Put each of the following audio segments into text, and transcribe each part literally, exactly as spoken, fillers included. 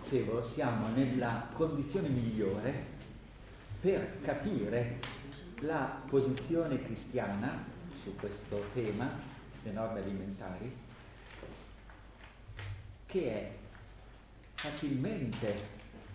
dicevo, siamo nella condizione migliore per capire la posizione cristiana su questo tema, le norme alimentari, che è facilmente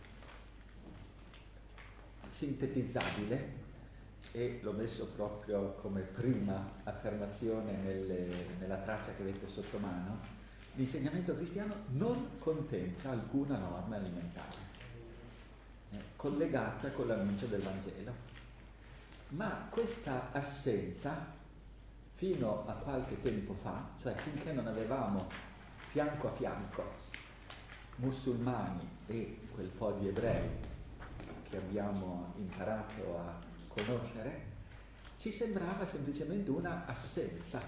sintetizzabile, e l'ho messo proprio come prima affermazione nelle, nella traccia che avete sotto mano. L'insegnamento cristiano non contempla alcuna norma alimentare eh, collegata con l'annuncio del Vangelo, ma questa assenza fino a qualche tempo fa, cioè finché non avevamo fianco a fianco musulmani e quel po' di ebrei che abbiamo imparato a conoscere, ci sembrava semplicemente una assenza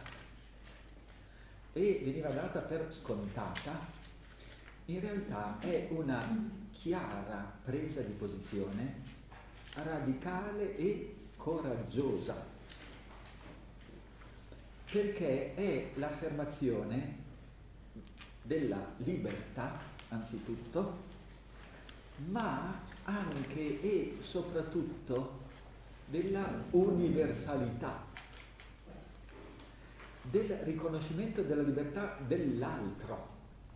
e veniva data per scontata. In realtà è una chiara presa di posizione radicale e coraggiosa, perché è l'affermazione della libertà anzitutto, ma anche e soprattutto della universalità, del riconoscimento della libertà dell'altro,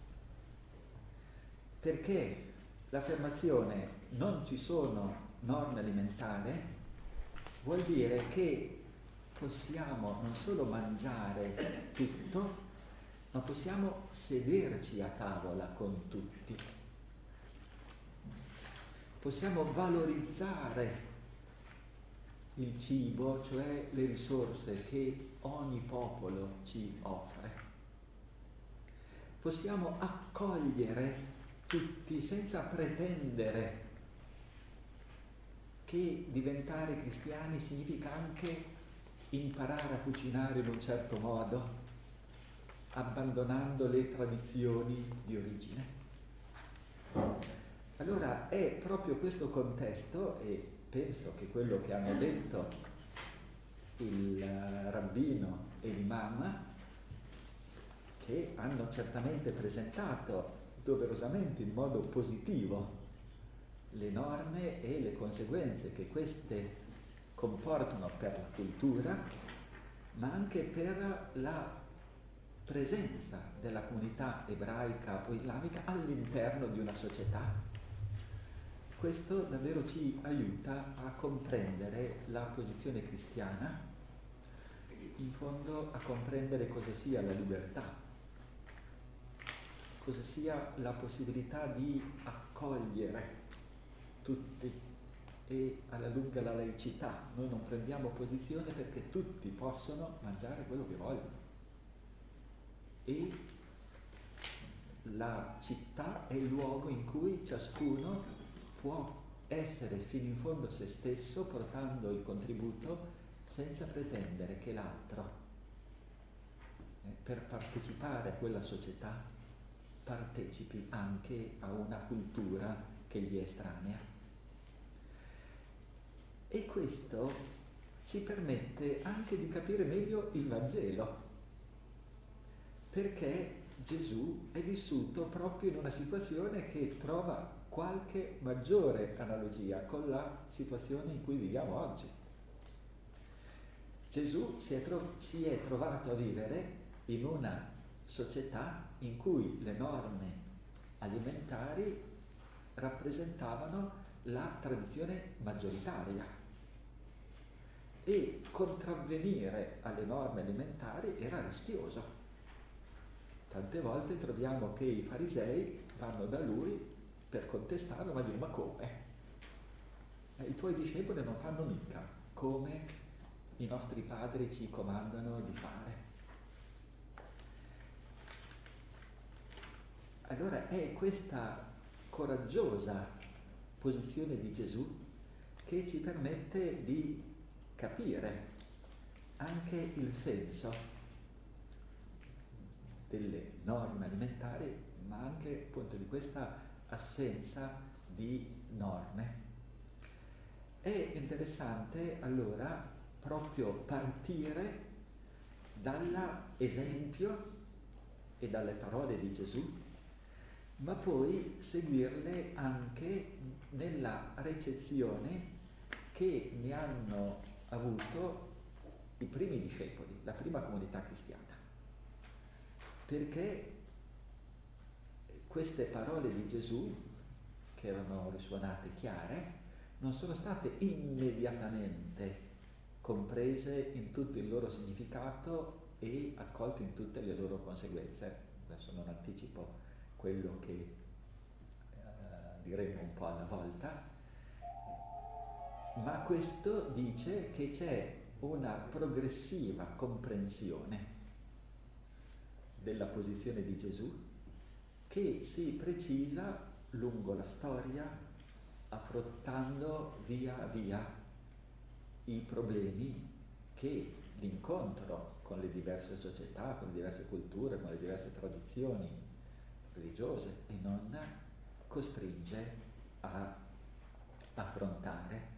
perché l'affermazione non ci sono norme alimentari vuol dire che possiamo non solo mangiare tutto, ma possiamo sederci a tavola con tutti. Possiamo valorizzare il cibo, cioè le risorse che ogni popolo ci offre. Possiamo accogliere tutti senza pretendere che diventare cristiani significa anche imparare a cucinare in un certo modo, abbandonando le tradizioni di origine. Allora è proprio questo contesto, e penso che quello che hanno detto il rabbino e l'imam, che hanno certamente presentato doverosamente in modo positivo le norme e le conseguenze che queste comportano per la cultura, ma anche per la presenza della comunità ebraica o islamica all'interno di una società. Questo davvero ci aiuta a comprendere la posizione cristiana, in fondo a comprendere cosa sia la libertà, cosa sia la possibilità di accogliere tutti, e alla lunga la laicità. Noi non prendiamo posizione perché tutti possono mangiare quello che vogliono, e la città è il luogo in cui ciascuno può essere fino in fondo se stesso, portando il contributo senza pretendere che l'altro, eh, per partecipare a quella società, partecipi anche a una cultura che gli è estranea. E questo ci permette anche di capire meglio il Vangelo, perché Gesù è vissuto proprio in una situazione che trova qualche maggiore analogia con la situazione in cui viviamo oggi. Gesù si è, tro- si è trovato a vivere in una società in cui le norme alimentari rappresentavano la tradizione maggioritaria, e contravvenire alle norme alimentari era rischioso. Tante volte troviamo che i farisei vanno da lui per contestarlo, ma dicono: ma come? Eh, I tuoi discepoli non fanno mica come i nostri padri ci comandano di fare. Allora è questa coraggiosa posizione di Gesù che ci permette di capire anche il senso delle norme alimentari, ma anche appunto di questa assenza di norme. È interessante allora proprio partire dall'esempio e dalle parole di Gesù, ma poi seguirle anche nella recezione che ne hanno avuto i primi discepoli, la prima comunità cristiana. Perché queste parole di Gesù, che erano risuonate chiare, non sono state immediatamente comprese in tutto il loro significato e accolte in tutte le loro conseguenze. Adesso non anticipo quello che eh, diremo un po' alla volta, ma questo dice che c'è una progressiva comprensione della posizione di Gesù che si precisa lungo la storia, affrontando via via i problemi che l'incontro con le diverse società, con le diverse culture, con le diverse tradizioni religiose e non costringe a affrontare.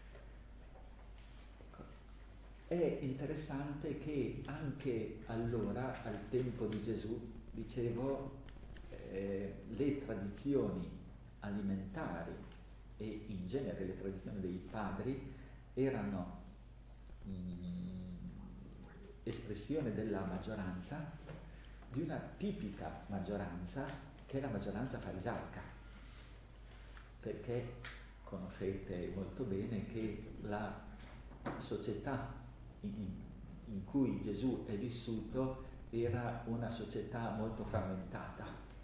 È interessante che anche allora, al tempo di Gesù, dicevo, eh, le tradizioni alimentari e in genere le tradizioni dei padri erano mh, espressione della maggioranza, di una tipica maggioranza che è la maggioranza farisaica, perché conoscete molto bene che la società in, in cui Gesù è vissuto era una società molto frammentata.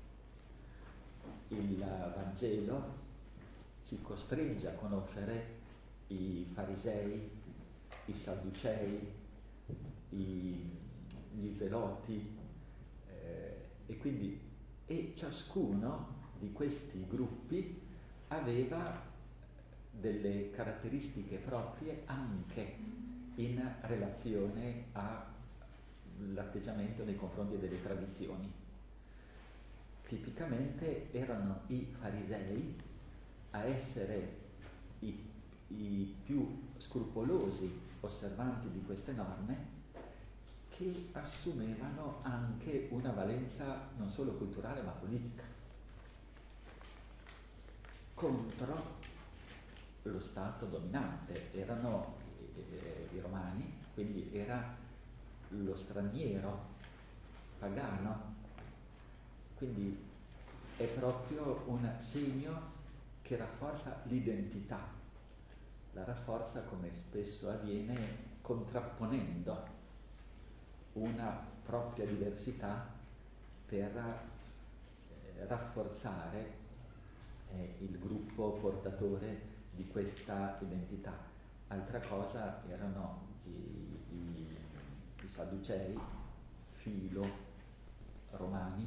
Il Vangelo ci costringe a conoscere i farisei, i sadducei, i, gli zeloti, eh, e quindi e ciascuno di questi gruppi aveva delle caratteristiche proprie anche in relazione all'atteggiamento nei confronti delle tradizioni. Tipicamente erano i farisei a essere i, i più scrupolosi osservanti di queste norme, che assumevano anche una valenza non solo culturale ma politica, contro lo Stato dominante. Erano eh, i romani, quindi era lo straniero pagano, quindi è proprio un segno che rafforza l'identità, la rafforza, come spesso avviene, contrapponendo una propria diversità per eh, rafforzare eh, il gruppo portatore di questa identità. Altra cosa erano i, i, i sadducei, filo romani,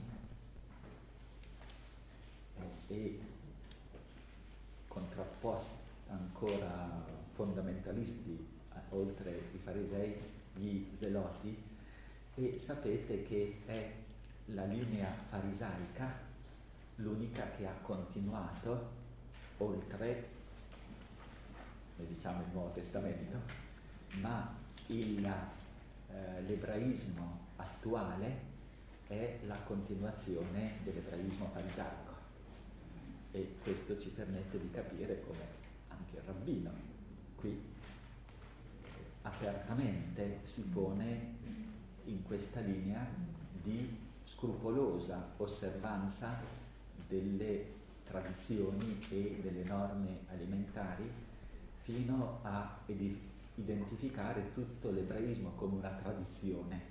eh, e contrapposti ancora fondamentalisti, oltre i farisei, gli zeloti. E sapete che è la linea farisaica l'unica che ha continuato oltre, diciamo, il Nuovo Testamento, ma il, eh, l'ebraismo attuale è la continuazione dell'ebraismo farisaico, e questo ci permette di capire come anche il rabbino qui apertamente si pone in questa linea di scrupolosa osservanza delle tradizioni e delle norme alimentari, fino a ed- identificare tutto l'ebraismo come una tradizione.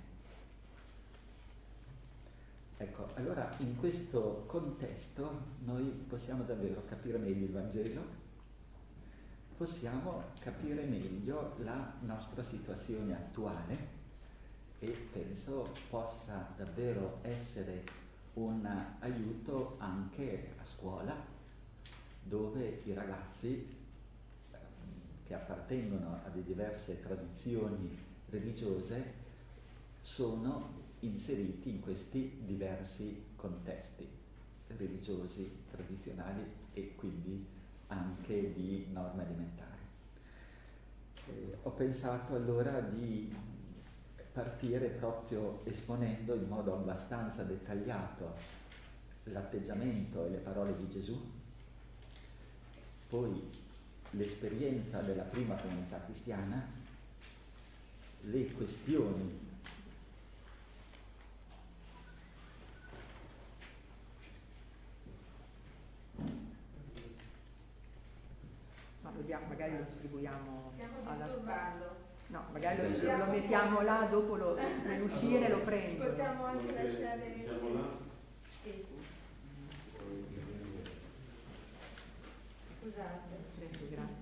Ecco, allora in questo contesto noi possiamo davvero capire meglio il Vangelo, possiamo capire meglio la nostra situazione attuale, e penso possa davvero essere un aiuto anche a scuola, dove i ragazzi ehm, che appartengono a diverse tradizioni religiose sono inseriti in questi diversi contesti religiosi, tradizionali e quindi anche di norme alimentari. Eh, ho pensato allora di partire proprio esponendo in modo abbastanza dettagliato l'atteggiamento e le parole di Gesù, poi l'esperienza della prima comunità cristiana, le questioni ma lo diamo, magari lo distribuiamo alla... no, magari lo, lo mettiamo là, dopo lo, nell'uscire lo prendo. Possiamo anche lasciare sì. Scusate. Prego, grazie.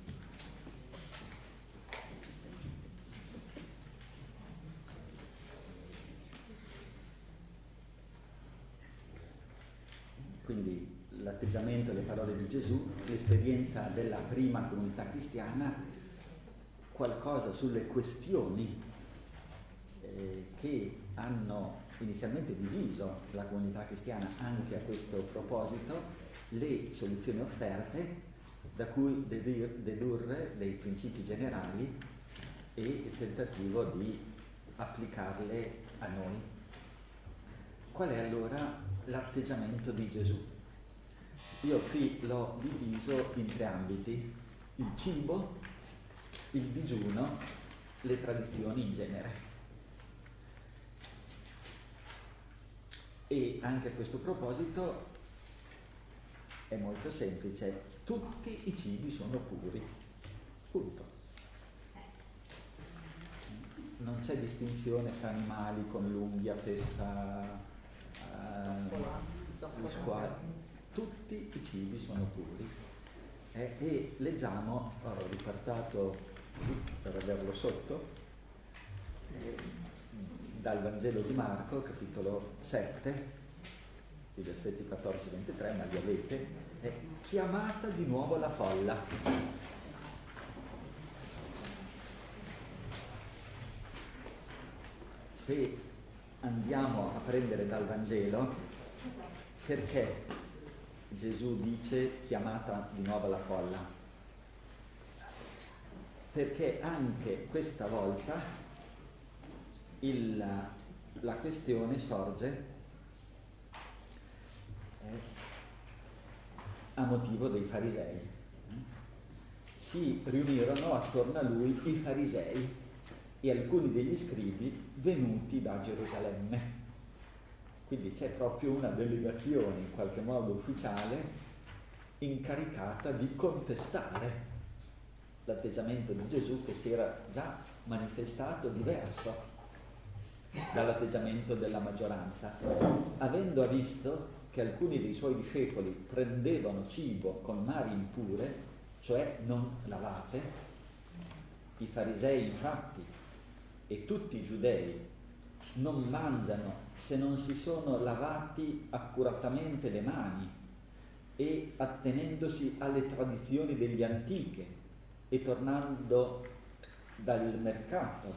Quindi l'atteggiamento e le parole di Gesù, l'esperienza della prima comunità cristiana, qualcosa sulle questioni eh, che hanno inizialmente diviso la comunità cristiana anche a questo proposito, le soluzioni offerte da cui dedurre dei principi generali e il tentativo di applicarle a noi. Qual è allora l'atteggiamento di Gesù? Io qui l'ho diviso in tre ambiti: il cibo, il digiuno, le tradizioni in genere. E anche a questo proposito è molto semplice: tutti i cibi sono puri, punto. Non c'è distinzione tra animali con l'unghia, fessa, uh, squalo. Tutti i cibi sono puri. Eh, e leggiamo, ho riportato così per averlo sotto, eh, dal Vangelo di Marco, capitolo sette, i versetti quattordici ventitré, ma li avete, è chiamata di nuovo la folla. Se andiamo a prendere dal Vangelo, perché Gesù dice chiamata di nuovo la folla? Perché anche questa volta il, la questione sorge eh, a motivo dei farisei. Si riunirono attorno a lui i farisei e alcuni degli scribi venuti da Gerusalemme. Quindi c'è proprio una delegazione in qualche modo ufficiale incaricata di contestare l'atteggiamento di Gesù, che si era già manifestato diverso dall'atteggiamento della maggioranza. Avendo visto che alcuni dei suoi discepoli prendevano cibo con mani impure, cioè non lavate, i farisei infatti e tutti i giudei non mangiano se non si sono lavati accuratamente le mani e attenendosi alle tradizioni degli antichi e tornando dal mercato.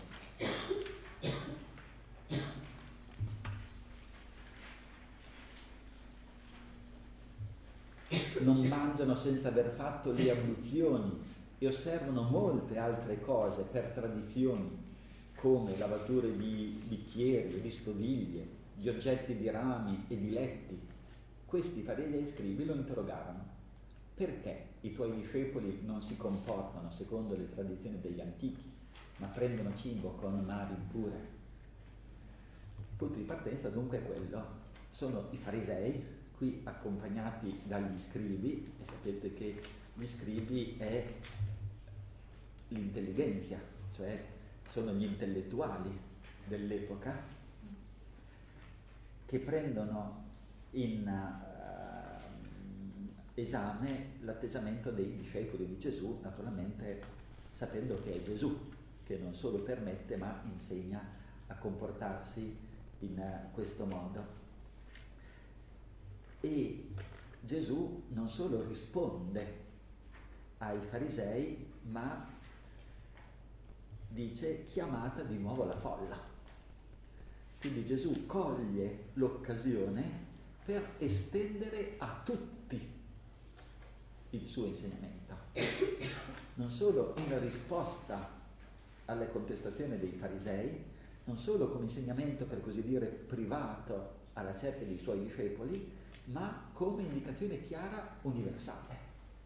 Non mangiano senza aver fatto le abluzioni e osservano molte altre cose per tradizioni, come lavature di bicchieri e di stoviglie, di oggetti di rami e di letti. Questi farisei e scribi lo interrogarono: perché i tuoi discepoli non si comportano secondo le tradizioni degli antichi, ma prendono cibo con mani impure? Il punto di partenza dunque è quello: sono i farisei, qui accompagnati dagli scribi, e sapete che gli scribi è l'intelligenza, cioè sono gli intellettuali dell'epoca, che prendono in uh, esame l'atteggiamento dei discepoli di Gesù, naturalmente sapendo che è Gesù che non solo permette ma insegna a comportarsi in uh, questo modo. E Gesù non solo risponde ai farisei, ma dice chiamata di nuovo la folla. Quindi Gesù coglie l'occasione per estendere a tutti il suo insegnamento, non solo in risposta alle contestazioni dei farisei, non solo come insegnamento per così dire privato alla cerchia dei suoi discepoli, ma come indicazione chiara universale.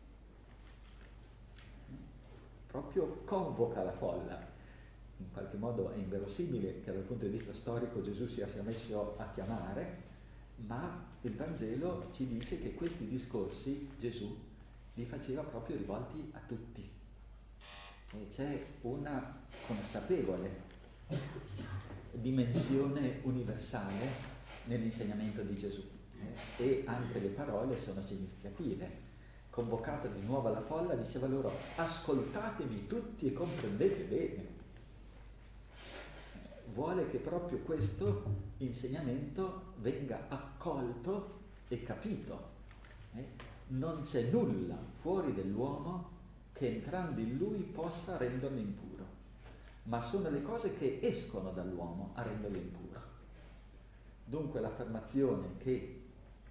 Proprio convoca la folla. In qualche modo è inverosimile che dal punto di vista storico Gesù sia, sia messo a chiamare, ma il Vangelo ci dice che questi discorsi Gesù li faceva proprio rivolti a tutti. E c'è una consapevole dimensione universale nell'insegnamento di Gesù, eh? E anche le parole sono significative. Convocata di nuovo alla folla, diceva loro: ascoltatemi tutti e comprendete bene. Vuole che proprio questo insegnamento venga accolto e capito. Eh? Non c'è nulla fuori dell'uomo che entrando in lui possa renderlo impuro, ma sono le cose che escono dall'uomo a renderlo impuro. Dunque l'affermazione che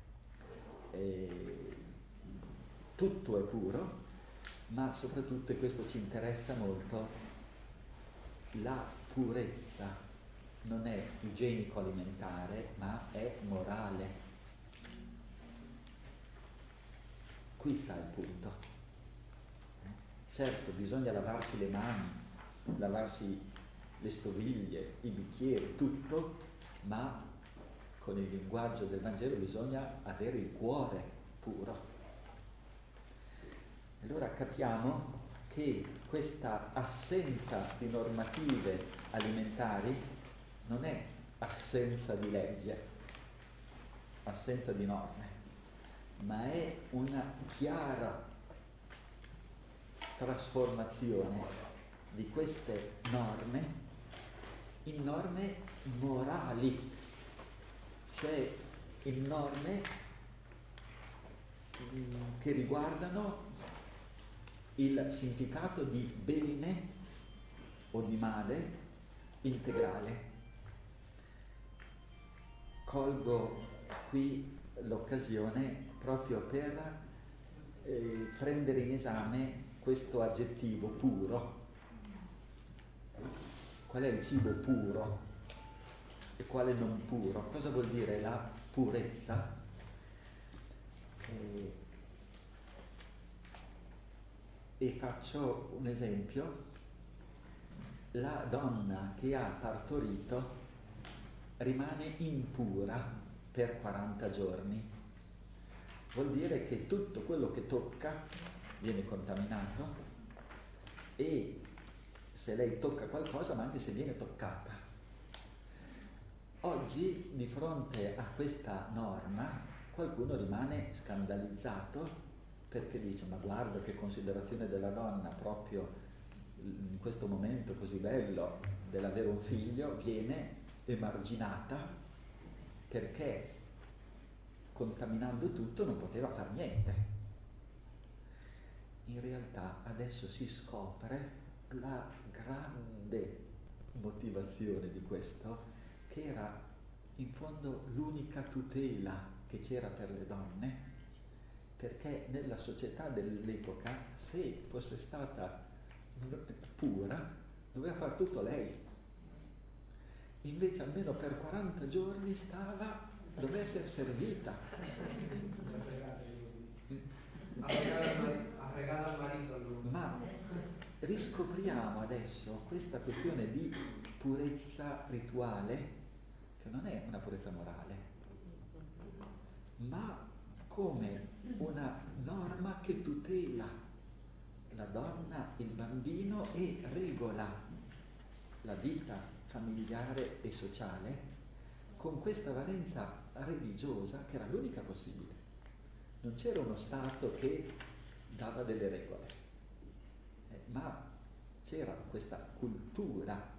eh, tutto è puro, ma soprattutto, e questo ci interessa molto, la purezza non è igienico-alimentare, ma è morale. Qui sta il punto. Certo, bisogna lavarsi le mani, lavarsi le stoviglie, i bicchieri, tutto, ma con il linguaggio del Vangelo bisogna avere il cuore puro. Allora capiamo che questa assenza di normative alimentari non è assenza di legge, assenza di norme, ma è una chiara trasformazione di queste norme in norme morali, cioè in norme che riguardano il significato di bene o di male integrale. Colgo qui l'occasione proprio per eh, prendere in esame questo aggettivo puro. Qual è il cibo puro e quale non puro? Cosa vuol dire la purezza? Eh, e faccio un esempio. La donna che ha partorito rimane impura per quaranta giorni. Vuol dire che tutto quello che tocca viene contaminato, e se lei tocca qualcosa, ma anche se viene toccata. Oggi, di fronte a questa norma, qualcuno rimane scandalizzato perché dice: ma guarda che considerazione della donna, proprio in questo momento così bello dell'avere un figlio, viene emarginata perché contaminando tutto non poteva far niente. In realtà adesso si scopre la grande motivazione di questo, che era in fondo l'unica tutela che c'era per le donne, perché nella società dell'epoca, se fosse stata pura, doveva far tutto lei. Invece almeno per quaranta giorni stava, doveva essere servita. Ha fregato al marito allora. Ma riscopriamo adesso questa questione di purezza rituale, che non è una purezza morale, ma come una norma che tutela la donna, il bambino, e regola la vita familiare e sociale con questa valenza religiosa che era l'unica possibile. Non c'era uno Stato che dava delle regole, eh, ma c'era questa cultura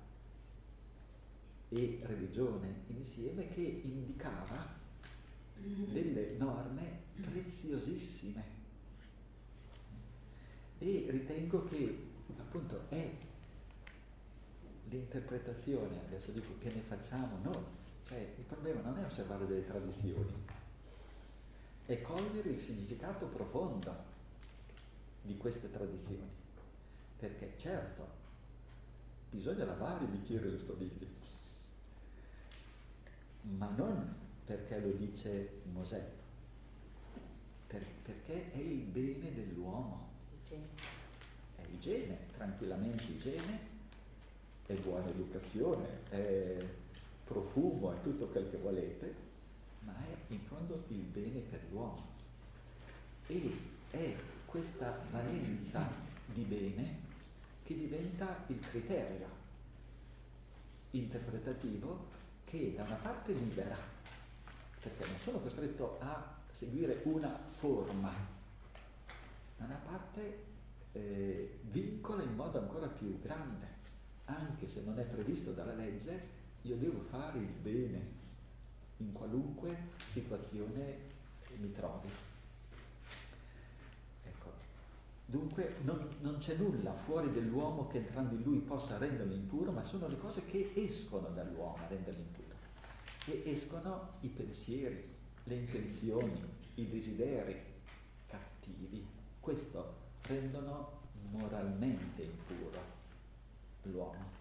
e religione insieme che indicava delle norme preziosissime. E ritengo che appunto è l'interpretazione, adesso dico, che ne facciamo noi. Cioè il problema non è osservare delle tradizioni, è cogliere il significato profondo di queste tradizioni. Perché certo, bisogna lavare i bicchieri e le stoviglie, ma non perché lo dice Mosè, per, perché è il bene dell'uomo. È igiene, tranquillamente igiene, è buona educazione, è profumo, è tutto quel che volete, ma è in fondo il bene per l'uomo. E è questa valenza di bene che diventa il criterio interpretativo che da una parte libera, perché non sono costretto a seguire una forma, da una parte eh, vincola in modo ancora più grande, anche se non è previsto dalla legge, io devo fare il bene in qualunque situazione mi trovi. Ecco, dunque non, non c'è nulla fuori dell'uomo che entrando in lui possa renderlo impuro, ma sono le cose che escono dall'uomo a renderlo impuro. E escono i pensieri, le intenzioni, i desideri cattivi. Questo rendono moralmente impuro l'uomo.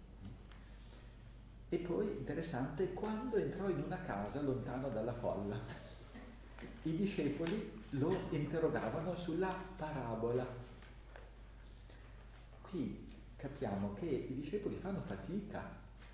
E poi, interessante, quando entrò in una casa lontano dalla folla, i discepoli lo interrogavano sulla parabola. Qui capiamo che i discepoli fanno fatica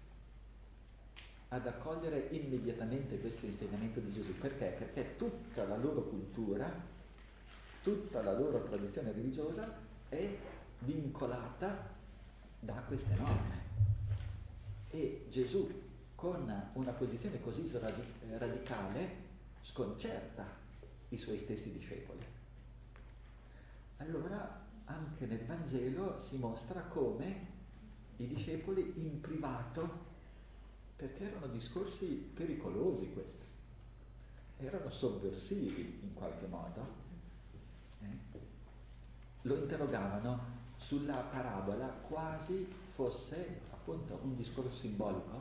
ad accogliere immediatamente questo insegnamento di Gesù. Perché? Perché tutta la loro cultura, tutta la loro tradizione religiosa è vincolata da queste norme. E Gesù, con una posizione così radi- radicale, sconcerta i suoi stessi discepoli. Allora, anche nel Vangelo si mostra come i discepoli in privato, perché erano discorsi pericolosi questi, erano sovversivi in qualche modo, eh? lo interrogavano sulla parabola quasi fosse appunto un discorso simbolico,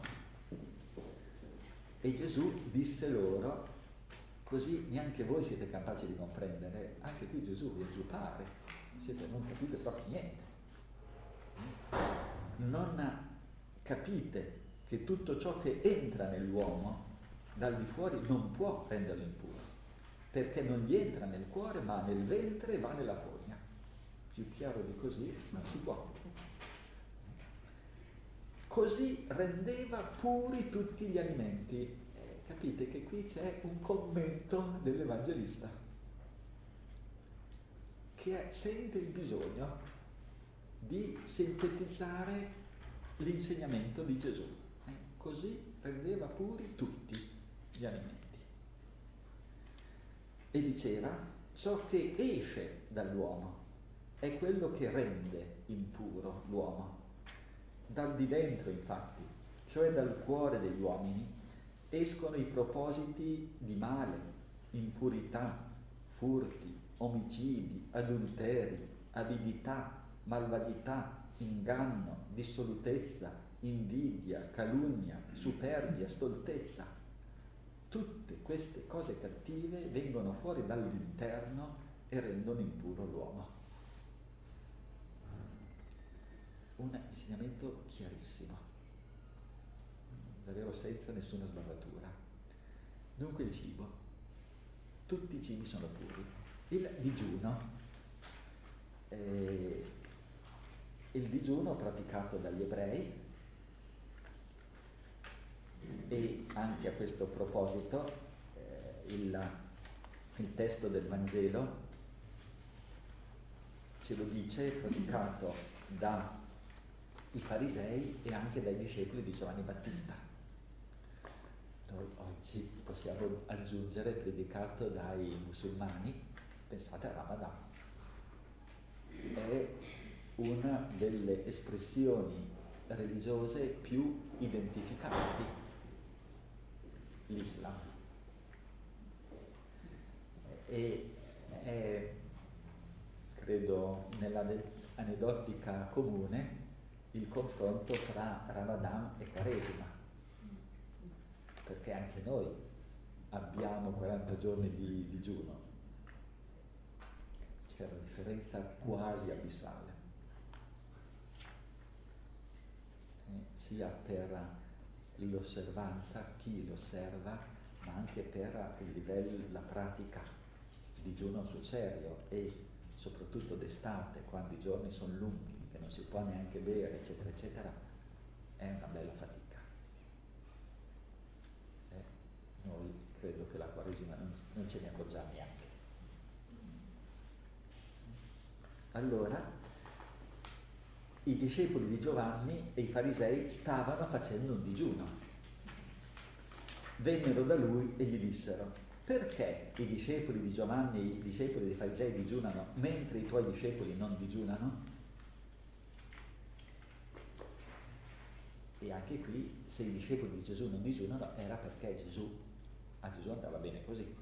e Gesù disse loro: così neanche voi siete capaci di comprendere. Anche qui Gesù vi aggiupare, siete, non capite proprio niente, non capite che tutto ciò che entra nell'uomo dal di fuori non può renderlo impuro, perché non gli entra nel cuore ma nel ventre e va nella fogna. Più chiaro di così non si può. Così rendeva puri tutti gli alimenti. Eh, capite che qui c'è un commento dell'Evangelista che è, sente il bisogno di sintetizzare l'insegnamento di Gesù. Eh, così rendeva puri tutti gli alimenti. E diceva: ciò che esce dall'uomo è quello che rende impuro l'uomo. Dal di dentro, infatti, cioè dal cuore degli uomini, escono i propositi di male, impurità, furti, omicidi, adulteri, avidità, malvagità, inganno, dissolutezza, invidia, calunnia, superbia, stoltezza. Tutte queste cose cattive vengono fuori dall'interno e rendono impuro l'uomo. Un insegnamento chiarissimo, davvero senza nessuna sbavatura. Dunque il cibo, tutti i cibi sono puri. Il digiuno, eh, il digiuno praticato dagli ebrei, e anche a questo proposito eh, il, il testo del Vangelo ce lo dice, praticato da i farisei e anche dai discepoli di Giovanni Battista. Noi oggi possiamo aggiungere predicato dai musulmani, pensate a Ramadan. È una delle espressioni religiose più identificanti, l'Islam. E è, credo, nell'aneddotica comune il confronto tra Ramadan e Quaresima, perché anche noi abbiamo quaranta giorni di digiuno, c'è una differenza quasi abissale, eh, sia per l'osservanza, chi lo osserva, ma anche per il livello, la pratica digiuno sul serio, e soprattutto d'estate, quando i giorni sono lunghi, che non si può neanche bere, eccetera, eccetera, è una bella fatica. Eh, noi credo che la Quaresima non, non ce ne accorgiamo neanche. Allora, i discepoli di Giovanni e i farisei stavano facendo un digiuno. Vennero da lui e gli dissero: perché i discepoli di Giovanni e i discepoli dei farisei digiunano mentre i tuoi discepoli non digiunano? E anche qui, se i discepoli di Gesù non digiunano, era perché Gesù, a Gesù andava bene così.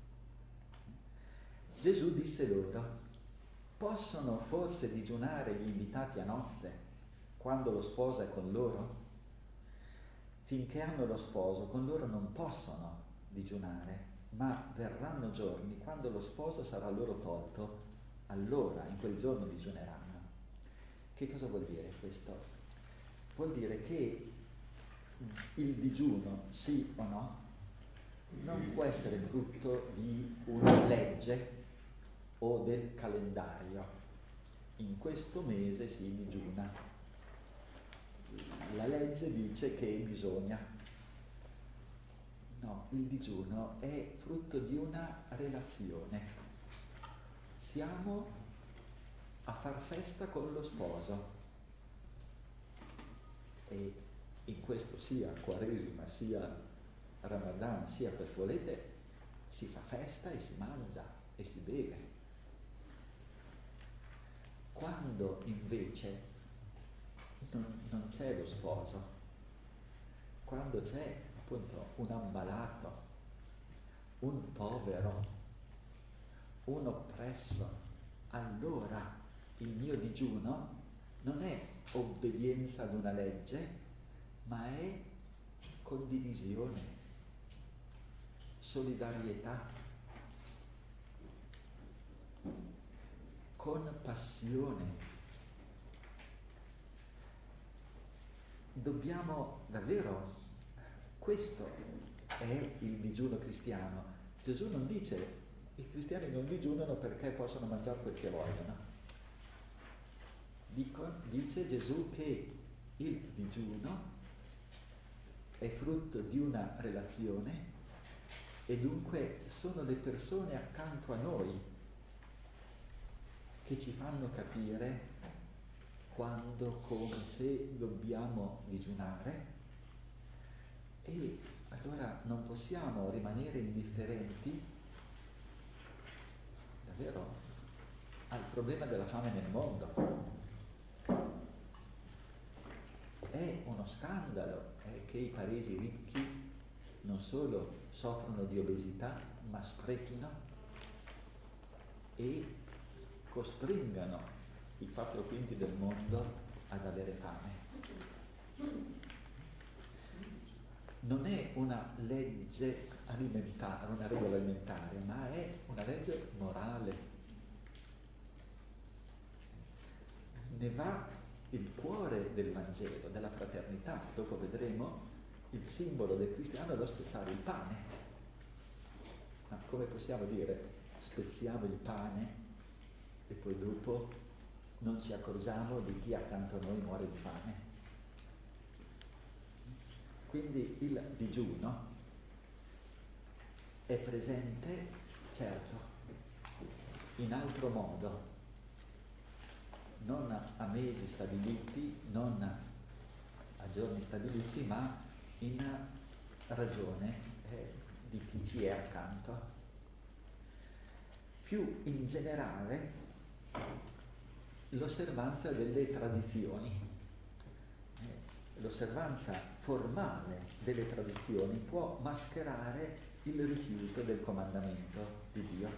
Gesù disse loro: possono forse digiunare gli invitati a nozze quando lo sposo è con loro? Finché hanno lo sposo, con loro non possono digiunare, ma verranno giorni quando lo sposo sarà loro tolto, allora in quel giorno digiuneranno. Che cosa vuol dire questo? Vuol dire che il digiuno, sì o no, non può essere frutto di una legge o del calendario. In questo mese si digiuna. La legge dice che bisogna. No, il digiuno è frutto di una relazione. Siamo a far festa con lo sposo, e in questo sia Quaresima, sia Ramadan, sia quel che volete, si fa festa e si mangia e si beve. Quando invece non, non c'è lo sposo, quando c'è appunto un ammalato, un povero, un oppresso, allora il mio digiuno non è obbedienza ad una legge, ma è condivisione, solidarietà, compassione. Dobbiamo davvero, questo è il digiuno cristiano. Gesù non dice i cristiani non digiunano perché possono mangiare quel che vogliono. Dico, dice Gesù che il digiuno è frutto di una relazione, e dunque sono le persone accanto a noi che ci fanno capire quando, come, se dobbiamo digiunare, e allora non possiamo rimanere indifferenti davvero al problema della fame nel mondo. È uno scandalo eh, che i paesi ricchi non solo soffrono di obesità, ma sprechino e costringano i quattro quinti del mondo ad avere fame. Non è una legge alimentare, una regola alimentare, ma è una legge morale. Ne va il cuore del Vangelo, della fraternità. Dopo vedremo il simbolo del cristiano è lo spezzare il pane. Ma come possiamo dire spezziamo il pane e poi dopo non ci accorgiamo di chi accanto a noi muore di fame? Quindi il digiuno è presente, certo, in altro modo, non a mesi stabiliti, non a giorni stabiliti, ma in ragione eh, di chi ci è accanto. Più in generale l'osservanza delle tradizioni. Eh, l'osservanza formale delle tradizioni può mascherare il rifiuto del comandamento di Dio.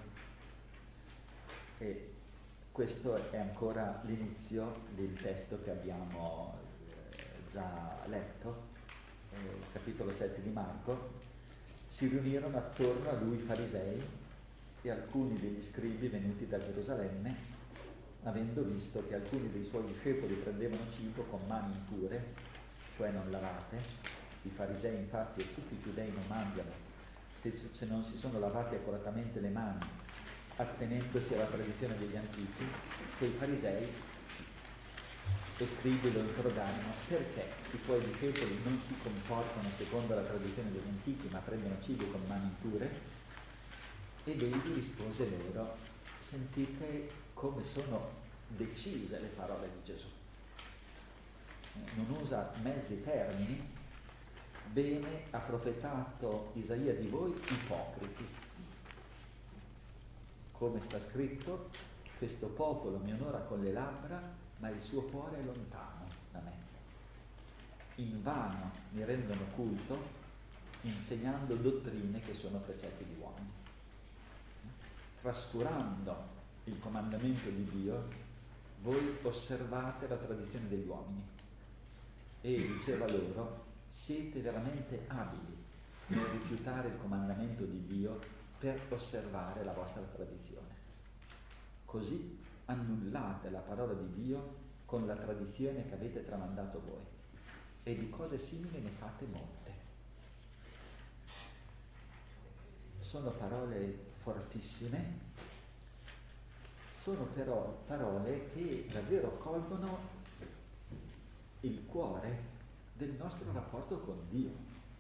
E questo è ancora l'inizio del testo che abbiamo eh, già letto, eh, capitolo sette di Marco. Si riunirono attorno a lui i farisei e alcuni degli scribi venuti da Gerusalemme, avendo visto che alcuni dei suoi discepoli prendevano cibo con mani impure, cioè non lavate. I farisei infatti e tutti i giudei non mangiano se, se non si sono lavati accuratamente le mani, attenendosi alla tradizione degli antichi, che i farisei e scribi lo interrogarono: perché i tuoi discepoli non si comportano secondo la tradizione degli antichi, ma prendono cibo con mani impure? Ed egli rispose loro: sentite come sono decise le parole di Gesù. Non usa mezzi termini. Bene ha profetato Isaia di voi ipocriti. Come sta scritto: questo popolo mi onora con le labbra, ma il suo cuore è lontano da me. Invano mi rendono culto, insegnando dottrine che sono precetti di uomini. Trascurando il comandamento di Dio, voi osservate la tradizione degli uomini. E diceva loro: siete veramente abili nel rifiutare il comandamento di Dio per osservare la vostra tradizione. Così annullate la parola di Dio con la tradizione che avete tramandato voi, e di cose simili ne fate molte. Sono parole fortissime, sono però parole che davvero colgono il cuore del nostro rapporto con Dio.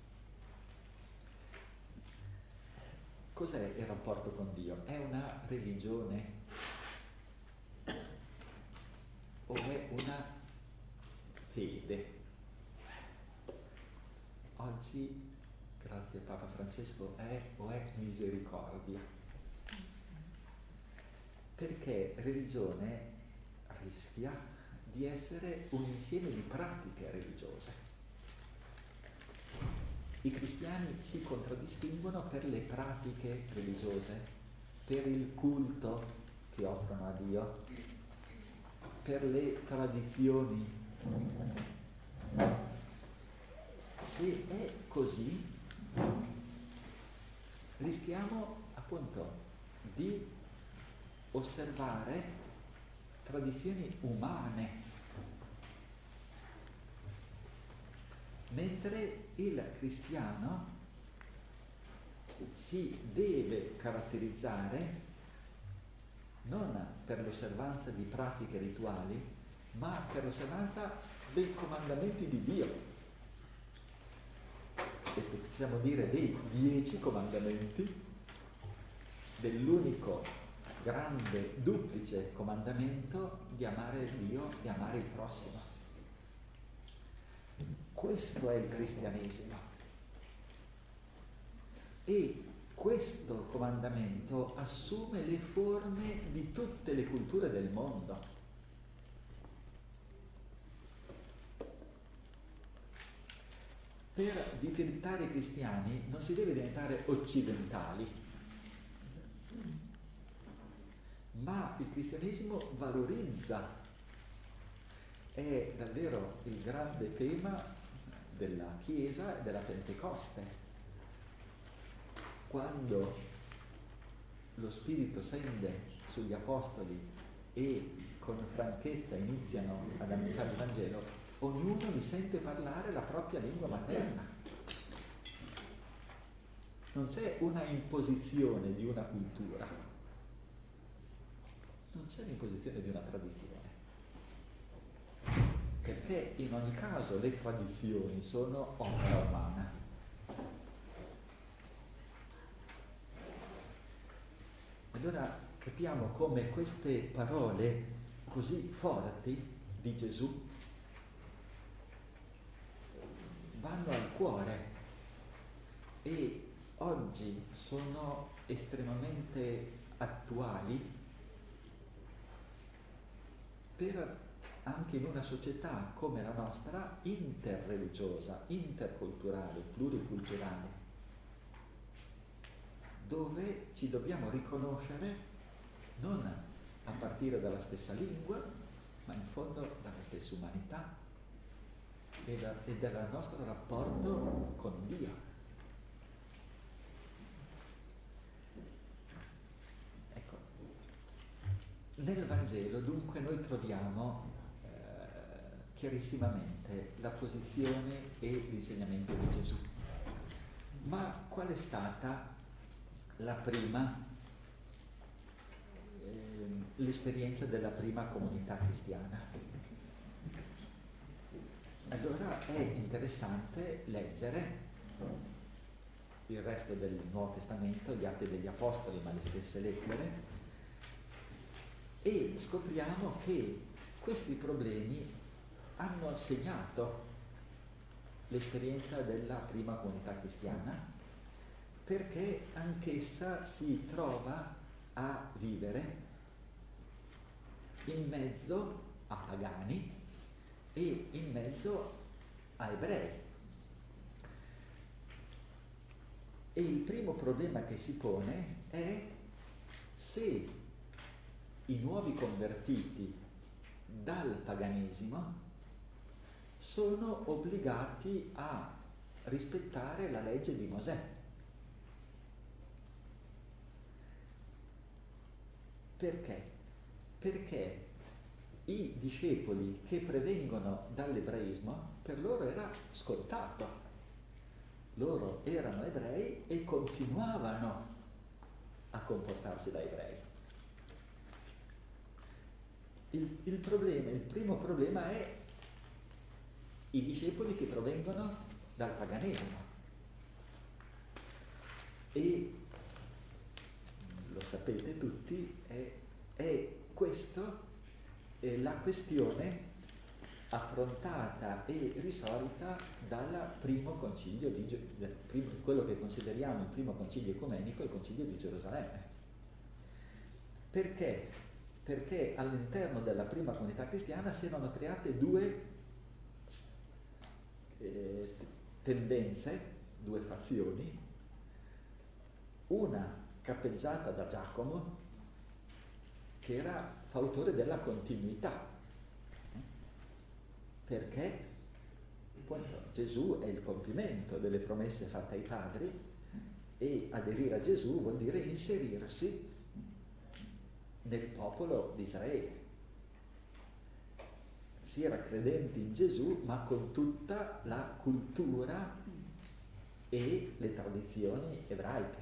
Cos'è il rapporto con Dio? È una religione o è una fede? Oggi, grazie a Papa Francesco, è o è misericordia? Perché religione rischia di essere un insieme di pratiche religiose. I cristiani si contraddistinguono per le pratiche religiose, per il culto che offrono a Dio, per le tradizioni. Se è così, rischiamo appunto di osservare tradizioni umane, mentre il cristiano si deve caratterizzare non per l'osservanza di pratiche rituali, ma per l'osservanza dei comandamenti di Dio. E possiamo dire dei dieci comandamenti, dell'unico grande duplice comandamento di amare Dio e amare il prossimo. Questo è il cristianesimo. E questo comandamento assume le forme di tutte le culture del mondo. Per diventare cristiani non si deve diventare occidentali, ma il cristianesimo valorizza. È davvero il grande tema della Chiesa e della Pentecoste. Quando lo Spirito scende sugli Apostoli e con franchezza iniziano ad annunciare il Vangelo, ognuno li sente parlare la propria lingua materna. Non c'è una imposizione di una cultura, non c'è l'imposizione di una tradizione, perché in ogni caso le tradizioni sono opera umana. Allora capiamo come queste parole così forti di Gesù vanno al cuore e oggi sono estremamente attuali per anche in una società come la nostra, interreligiosa, interculturale, pluriculturale, dove ci dobbiamo riconoscere non a partire dalla stessa lingua, ma in fondo dalla stessa umanità e, da, e dal nostro rapporto con Dio. Ecco, nel Vangelo dunque noi troviamo eh, chiarissimamente la posizione e l'insegnamento di Gesù. Ma qual è stata la prima eh, l'esperienza della prima comunità cristiana. Allora è interessante leggere il resto del Nuovo Testamento, gli Atti degli Apostoli, ma le stesse lettere, e scopriamo che questi problemi hanno segnato l'esperienza della prima comunità cristiana, perché anch'essa si trova a vivere in mezzo a pagani e in mezzo a ebrei. E il primo problema che si pone è se i nuovi convertiti dal paganesimo sono obbligati a rispettare la legge di Mosè. Perché? Perché i discepoli che prevengono dall'ebraismo, per loro era scontato. Loro erano ebrei e continuavano a comportarsi da ebrei. Il, il problema, il primo problema è i discepoli che provengono dal paganesimo. E lo sapete tutti, è, è questo è la questione affrontata e risolta dal primo concilio di del primo, quello che consideriamo il primo concilio ecumenico, il concilio di Gerusalemme. Perché? Perché all'interno della prima comunità cristiana si erano create due eh, tendenze, due fazioni, una cappeggiata da Giacomo, che era fautore della continuità, perché appunto Gesù è il compimento delle promesse fatte ai padri e aderire a Gesù vuol dire inserirsi nel popolo di Israele. Si era credenti in Gesù, ma con tutta la cultura e le tradizioni ebraiche,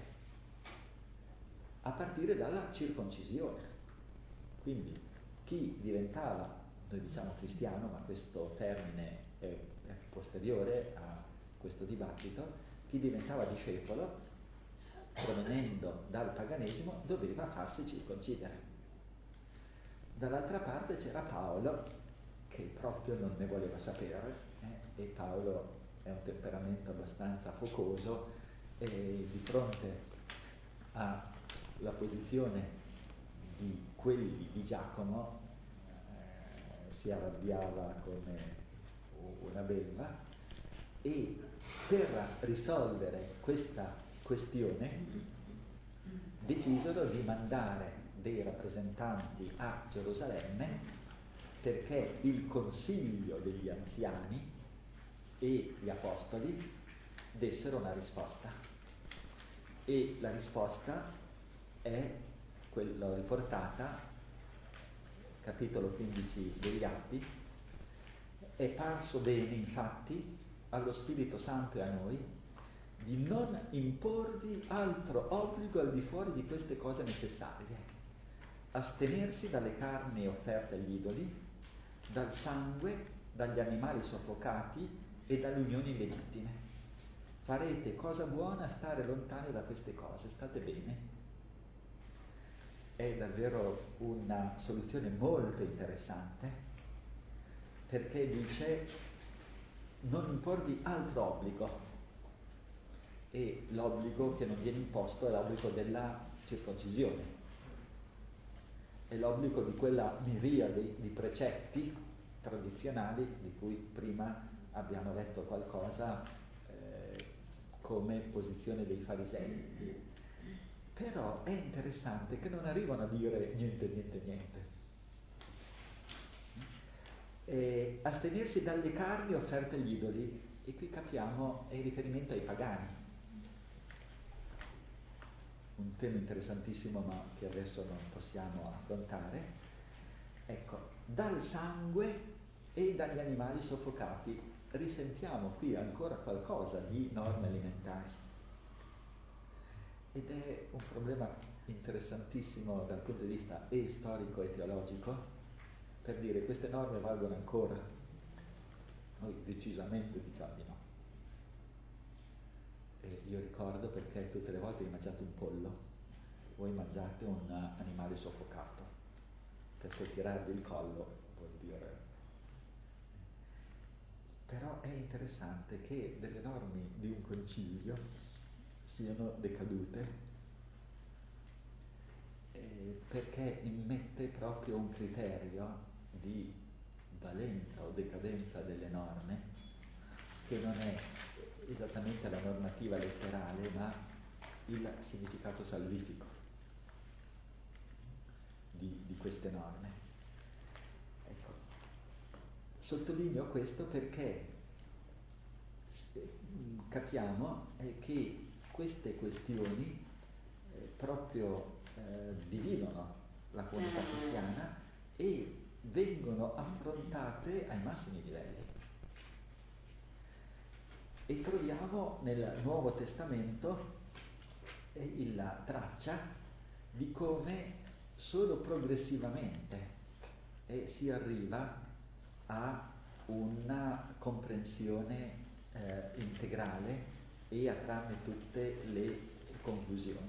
a partire dalla circoncisione. Quindi chi diventava, noi diciamo cristiano, ma questo termine è, è posteriore a questo dibattito, chi diventava discepolo, provenendo dal paganesimo, doveva farsi circoncidere. Dall'altra parte c'era Paolo, che proprio non ne voleva sapere, eh? E Paolo è un temperamento abbastanza focoso, e di fronte alla posizione di quelli di Giacomo eh, si arrabbiava come una belva, e per risolvere questa questione decisero di mandare dei rappresentanti a Gerusalemme perché il consiglio degli anziani e gli apostoli dessero una risposta, e la risposta è quella riportata capitolo quindici degli Atti. È parso bene infatti allo Spirito Santo e a noi di non imporvi altro obbligo al di fuori di queste cose necessarie: astenersi dalle carni offerte agli idoli, dal sangue, dagli animali soffocati e dalle unioni illegittime. Farete cosa buona stare lontani da queste cose, state bene. È davvero una soluzione molto interessante, perché dice non imporvi altro obbligo, e l'obbligo che non viene imposto è l'obbligo della circoncisione, è l'obbligo di quella miriade di precetti tradizionali di cui prima abbiamo letto qualcosa eh, come posizione dei farisei. Però è interessante che non arrivano a dire niente, niente, niente. E astenersi dalle carni offerte agli idoli, e qui capiamo è il riferimento ai pagani. Un tema interessantissimo, ma che adesso non possiamo affrontare. Ecco, dal sangue e dagli animali soffocati. Risentiamo qui ancora qualcosa di norme alimentari. Ed è un problema interessantissimo dal punto di vista e storico e teologico, per dire queste norme valgono ancora. Noi decisamente diciamo di no. E io ricordo perché tutte le volte che mangiate un pollo, voi mangiate un animale soffocato, perché tirargli il collo vuol dire. Però è interessante che delle norme di un concilio siano decadute, eh, perché immette proprio un criterio di valenza o decadenza delle norme che non è esattamente la normativa letterale, ma il significato salvifico di, di queste norme. Ecco, sottolineo questo perché capiamo eh, che queste questioni eh, proprio eh, dividono la comunità cristiana e vengono affrontate ai massimi livelli. E troviamo nel Nuovo Testamento eh, la traccia di come solo progressivamente eh, si arriva a una comprensione eh, integrale e a trarne tutte le conclusioni.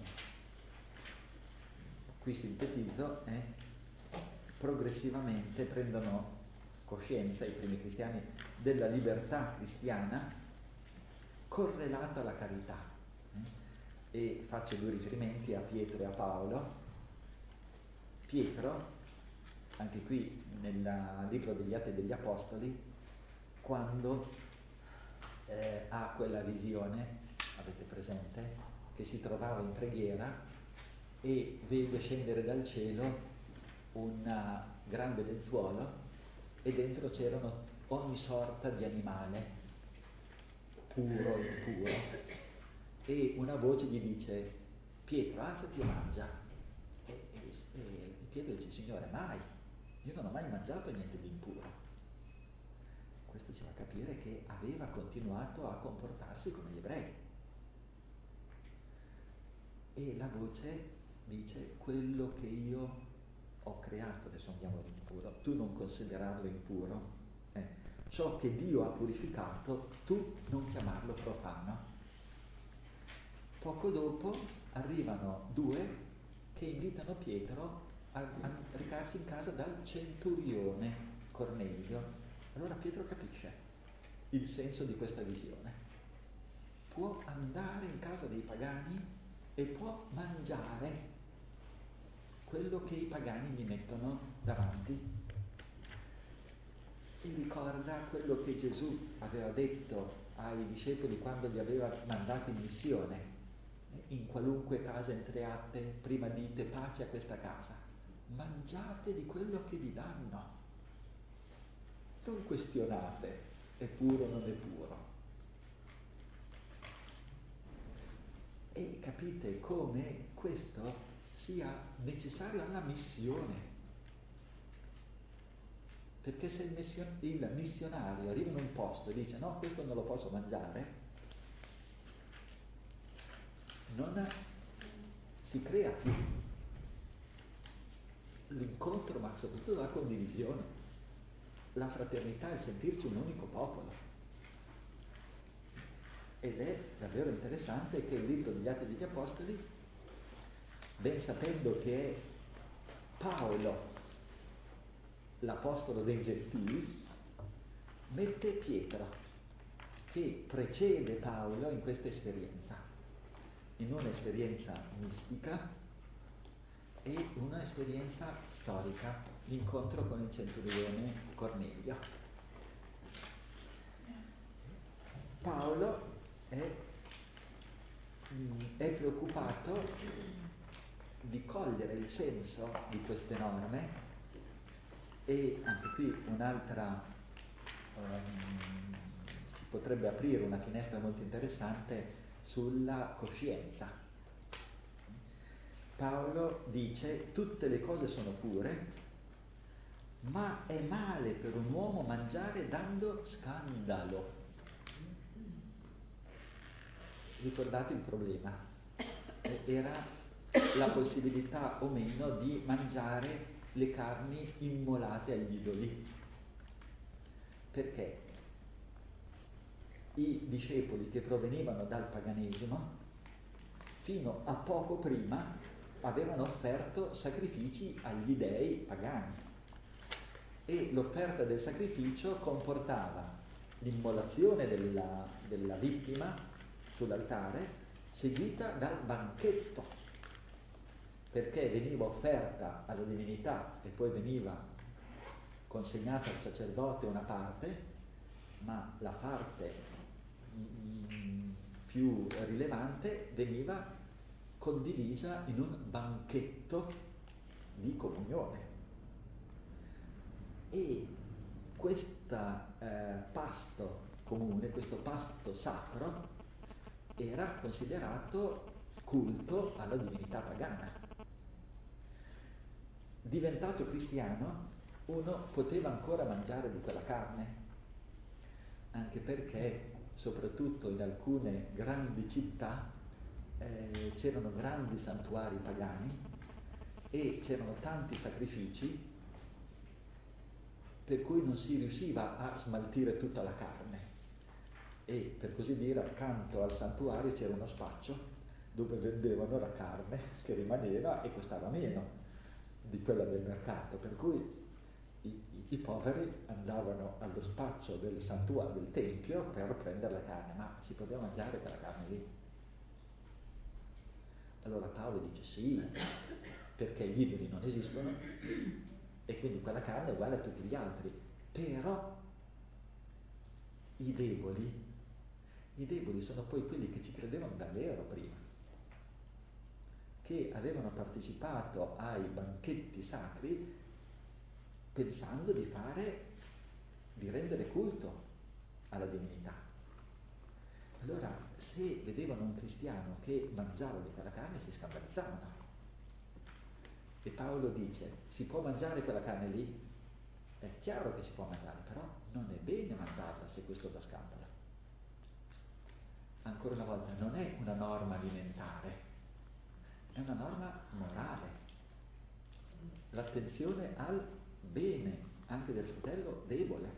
Qui sintetizzo, eh, progressivamente prendono coscienza i primi cristiani della libertà cristiana correlata alla carità. Eh? E faccio due riferimenti a Pietro e a Paolo. Pietro, anche qui nel libro degli Atti degli Apostoli, quando eh, ha quella visione, avete presente, che si trovava in preghiera e vede scendere dal cielo un grande lenzuolo e dentro c'erano ogni sorta di animale, puro o impuro, e una voce gli dice: Pietro, alzati e mangia. E, e, e Pietro dice: Signore, mai, io non ho mai mangiato niente di impuro. Questo ci fa capire che aveva continuato a comportarsi come gli ebrei. E la voce dice: quello che io ho creato, adesso andiamo all'impuro, tu non considerarlo impuro, eh. ciò che Dio ha purificato, tu non chiamarlo profano. Poco dopo arrivano due che invitano Pietro a, a recarsi in casa dal centurione Cornelio. Allora Pietro capisce il senso di questa visione. Può andare in casa dei pagani e può mangiare quello che i pagani gli mettono davanti. E ricorda quello che Gesù aveva detto ai discepoli quando li aveva mandati in missione: in qualunque casa entriate, prima dite pace a questa casa, mangiate di quello che vi danno, non questionate è puro o non è puro. E capite come questo sia necessario alla missione, perché se il, mission- il missionario arriva in un posto e dice no, questo non lo posso mangiare, non si crea più l'incontro, ma soprattutto la condivisione, la fraternità, il sentirci un unico popolo. Ed è davvero interessante che il libro degli Atti degli Apostoli, ben sapendo che è Paolo l'apostolo dei Gentili, mette Pietro, che precede Paolo in questa esperienza, in un'esperienza mistica e un'esperienza storica, l'incontro con il centurione Cornelio. Paolo è, è preoccupato di cogliere il senso di queste norme, e anche qui un'altra um, si potrebbe aprire una finestra molto interessante sulla coscienza. Paolo dice: tutte le cose sono pure, ma è male per un uomo mangiare dando scandalo. Ricordate il problema? Era la possibilità o meno di mangiare le carni immolate agli idoli. Perché i discepoli che provenivano dal paganesimo fino a poco prima avevano offerto sacrifici agli dei pagani e l'offerta del sacrificio comportava l'immolazione della, della vittima sull'altare seguita dal banchetto, perché veniva offerta alla divinità e poi veniva consegnata al sacerdote una parte, ma la parte mm, più rilevante veniva condivisa in un banchetto di comunione. E questo eh, pasto comune, questo pasto sacro, era considerato culto alla divinità pagana. Diventato cristiano, uno poteva ancora mangiare di quella carne, anche perché, soprattutto in alcune grandi città, eh, c'erano grandi santuari pagani e c'erano tanti sacrifici per cui non si riusciva a smaltire tutta la carne. E per così dire, accanto al santuario c'era uno spaccio dove vendevano la carne che rimaneva e costava meno di quella del mercato, per cui i, i, i poveri andavano allo spaccio del santuario, del tempio, per prendere la carne, ma si poteva mangiare quella carne lì. Allora Paolo dice sì, perché gli idoli non esistono e quindi quella carne è uguale a tutti gli altri, però i deboli I deboli sono poi quelli che ci credevano davvero prima, che avevano partecipato ai banchetti sacri pensando di fare, di rendere culto alla divinità. Allora, se vedevano un cristiano che mangiava di quella carne, si scandalizzavano. E Paolo dice, si può mangiare quella carne lì? È chiaro che si può mangiare, però non è bene mangiarla se questo dà scandalo. Ancora una volta, non è una norma alimentare, è una norma morale. L'attenzione al bene anche del fratello debole.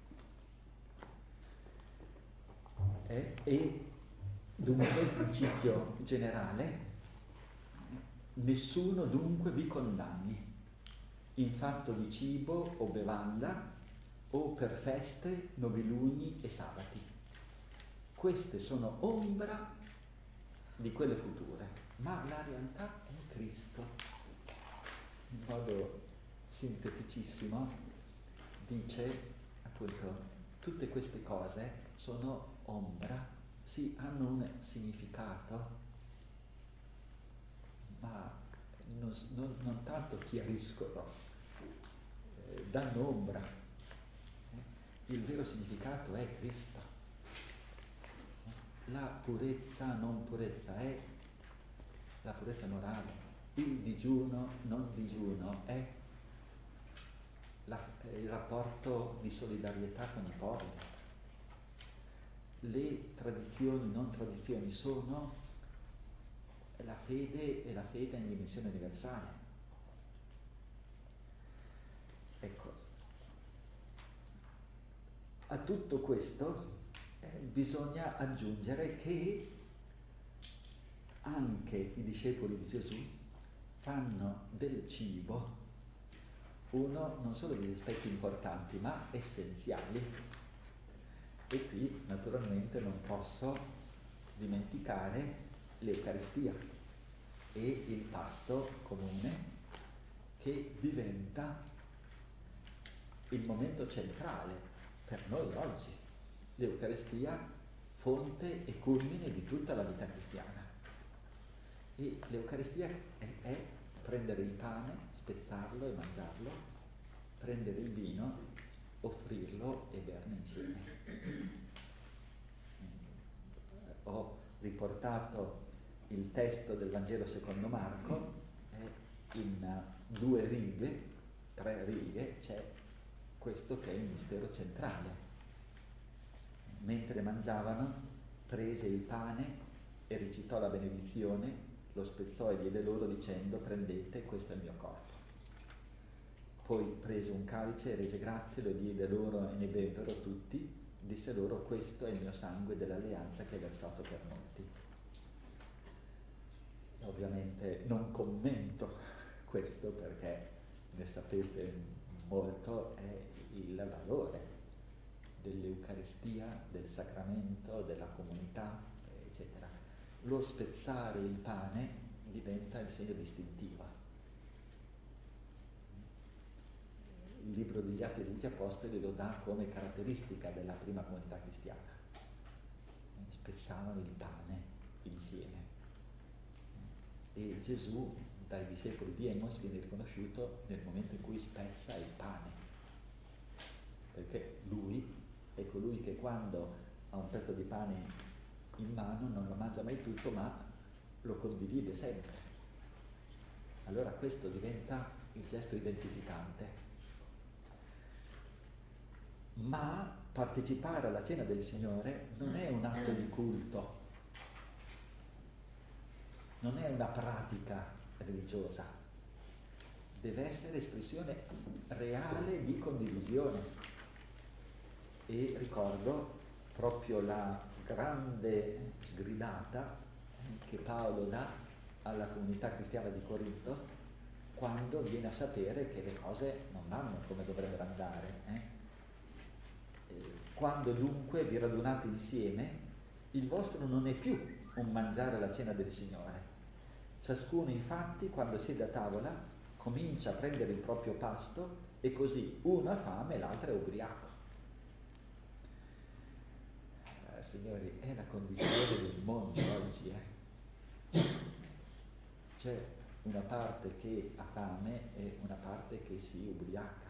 Eh? E dunque il principio generale, nessuno dunque vi condanni in fatto di cibo o bevanda o per feste, noviluni e sabati. Queste sono ombra di quelle future, ma la realtà è Cristo. In modo sinteticissimo dice appunto tutte queste cose sono ombra, sì, hanno un significato, ma non, non, non tanto chiariscono, eh, danno ombra. Eh? Il vero significato è Cristo. La purezza, non purezza, è la purezza morale. Il digiuno, non digiuno, è, la, è il rapporto di solidarietà con i poveri. Le tradizioni, non tradizioni, sono la fede e la fede in dimensione universale. Ecco, a tutto questo eh, bisogna aggiungere che anche i discepoli di Gesù fanno del cibo uno non solo degli aspetti importanti, ma essenziali. E qui naturalmente non posso dimenticare l'Eucaristia e il pasto comune che diventa il momento centrale per noi oggi. L'Eucaristia, fonte e culmine di tutta la vita cristiana. E l'Eucaristia è, è prendere il pane, spezzarlo e mangiarlo, prendere il vino, offrirlo e berne insieme. Ho riportato il testo del Vangelo secondo Marco, eh, in due righe, tre righe, c'è questo che è il mistero centrale. Mentre mangiavano, prese il pane e recitò la benedizione, lo spezzò e diede loro dicendo: prendete, questo è il mio corpo. Poi prese un calice e rese grazie, lo diede loro e ne bevvero tutti. Disse loro: questo è il mio sangue dell'alleanza che è versato per molti. Ovviamente non commento questo perché ne sapete molto, è il valore dell'Eucaristia, del sacramento, della comunità, eccetera. Lo spezzare il pane diventa il segno distintivo. Il libro degli Atti degli Apostoli lo dà come caratteristica della prima comunità cristiana. Spezzavano il pane insieme. E Gesù dai discepoli di Emos viene riconosciuto nel momento in cui spezza il pane, perché lui è colui che quando ha un pezzo di pane in mano non lo mangia mai tutto, ma lo condivide sempre. Allora questo diventa il gesto identificante. Ma partecipare alla cena del Signore non è un atto di culto, non è una pratica religiosa, deve essere espressione reale di condivisione. E ricordo proprio la grande sgridata che Paolo dà alla comunità cristiana di Corinto quando viene a sapere che le cose non vanno come dovrebbero andare. Eh? Quando dunque vi radunate insieme, il vostro non è più un mangiare la cena del Signore. Ciascuno infatti, quando siede a tavola, comincia a prendere il proprio pasto e così uno ha fame e l'altro è ubriaco. Eh, signori, è la condizione del mondo oggi. Eh? C'è una parte che ha fame e una parte che si ubriaca.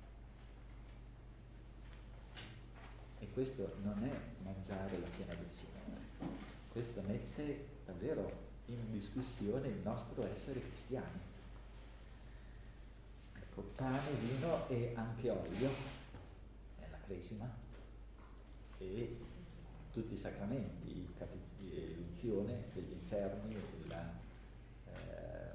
E questo non è mangiare la cena del Signore, questo mette davvero in discussione il nostro essere cristiani. Ecco, pane, vino e anche olio, è la cresima, e tutti i sacramenti, l'unzione degli infermi, la, eh,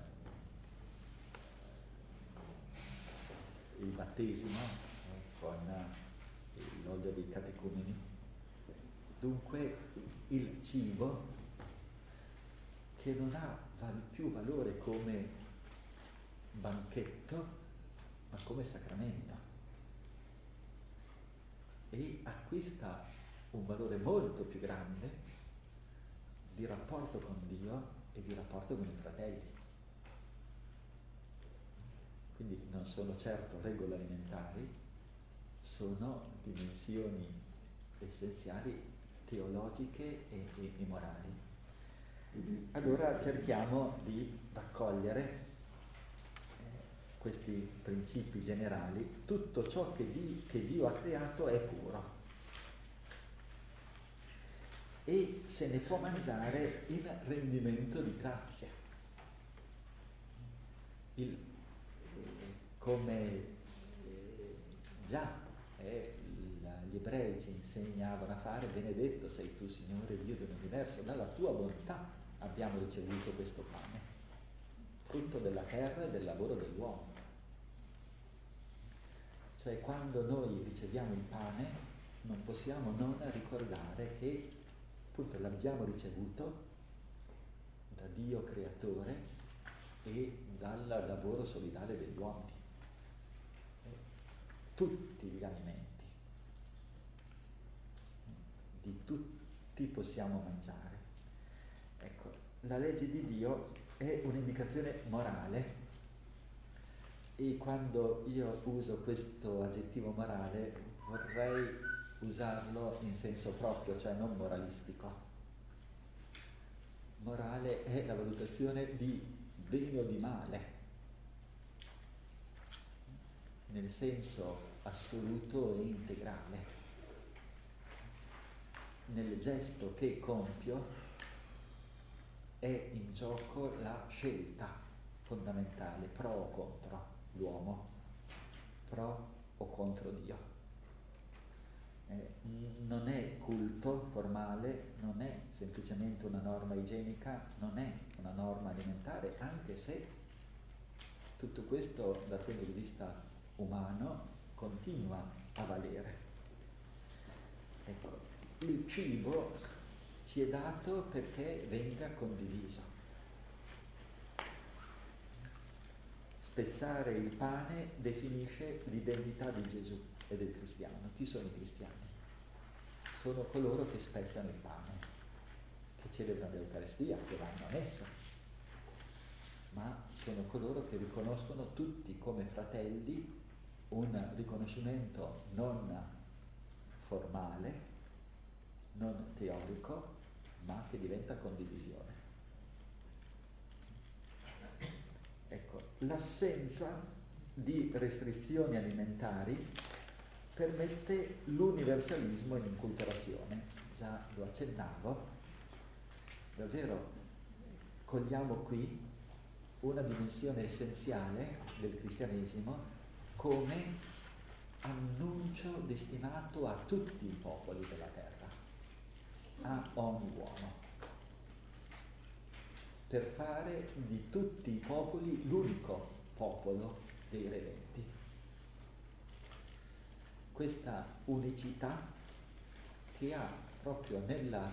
il battesimo eh, con l'olio dei catecumeni. Dunque il cibo che non ha val- più valore come banchetto, ma come sacramento, e acquista un valore molto più grande di rapporto con Dio e di rapporto con i fratelli. Quindi non sono certo regole alimentari, sono dimensioni essenziali teologiche e, e, e morali. Allora cerchiamo di raccogliere eh, questi principi generali. Tutto ciò che, di, che Dio ha creato è puro e se ne può mangiare in rendimento di grazia. Il, eh, come eh, già eh, la, gli ebrei ci insegnavano a fare: benedetto sei tu, Signore Dio dell'universo, dalla tua bontà abbiamo ricevuto questo pane, frutto della terra e del lavoro dell'uomo. Cioè, quando noi riceviamo il pane non possiamo non ricordare che appunto l'abbiamo ricevuto da Dio creatore e dal lavoro solidale degli uomini. Tutti gli alimenti, di tutti possiamo mangiare. Ecco, la legge di Dio è un'indicazione morale, e quando io uso questo aggettivo morale vorrei usarlo in senso proprio, cioè non moralistico. Morale è la valutazione di bene o di male, nel senso assoluto e integrale. Nel gesto che compio è in gioco la scelta fondamentale, pro o contro l'uomo, pro o contro Dio. Eh, non è culto formale, non è semplicemente una norma igienica, non è una norma alimentare, anche se tutto questo dal punto di vista umano continua a valere. Ecco, il cibo ci è dato perché venga condiviso. Spezzare il pane definisce l'identità di Gesù e del cristiano. Chi sono i cristiani? Sono coloro che spezzano il pane, che celebrano l'Eucaristia, che vanno a messa, ma sono coloro che riconoscono tutti come fratelli, un riconoscimento non formale, non teorico, ma che diventa condivisione. Ecco, l'assenza di restrizioni alimentari permette l'universalismo in inculturazione. Già lo accennavo, davvero cogliamo qui una dimensione essenziale del cristianesimo come annuncio destinato a tutti i popoli della terra, a ogni uomo, per fare di tutti i popoli l'unico popolo dei redenti. Questa unicità che ha proprio nella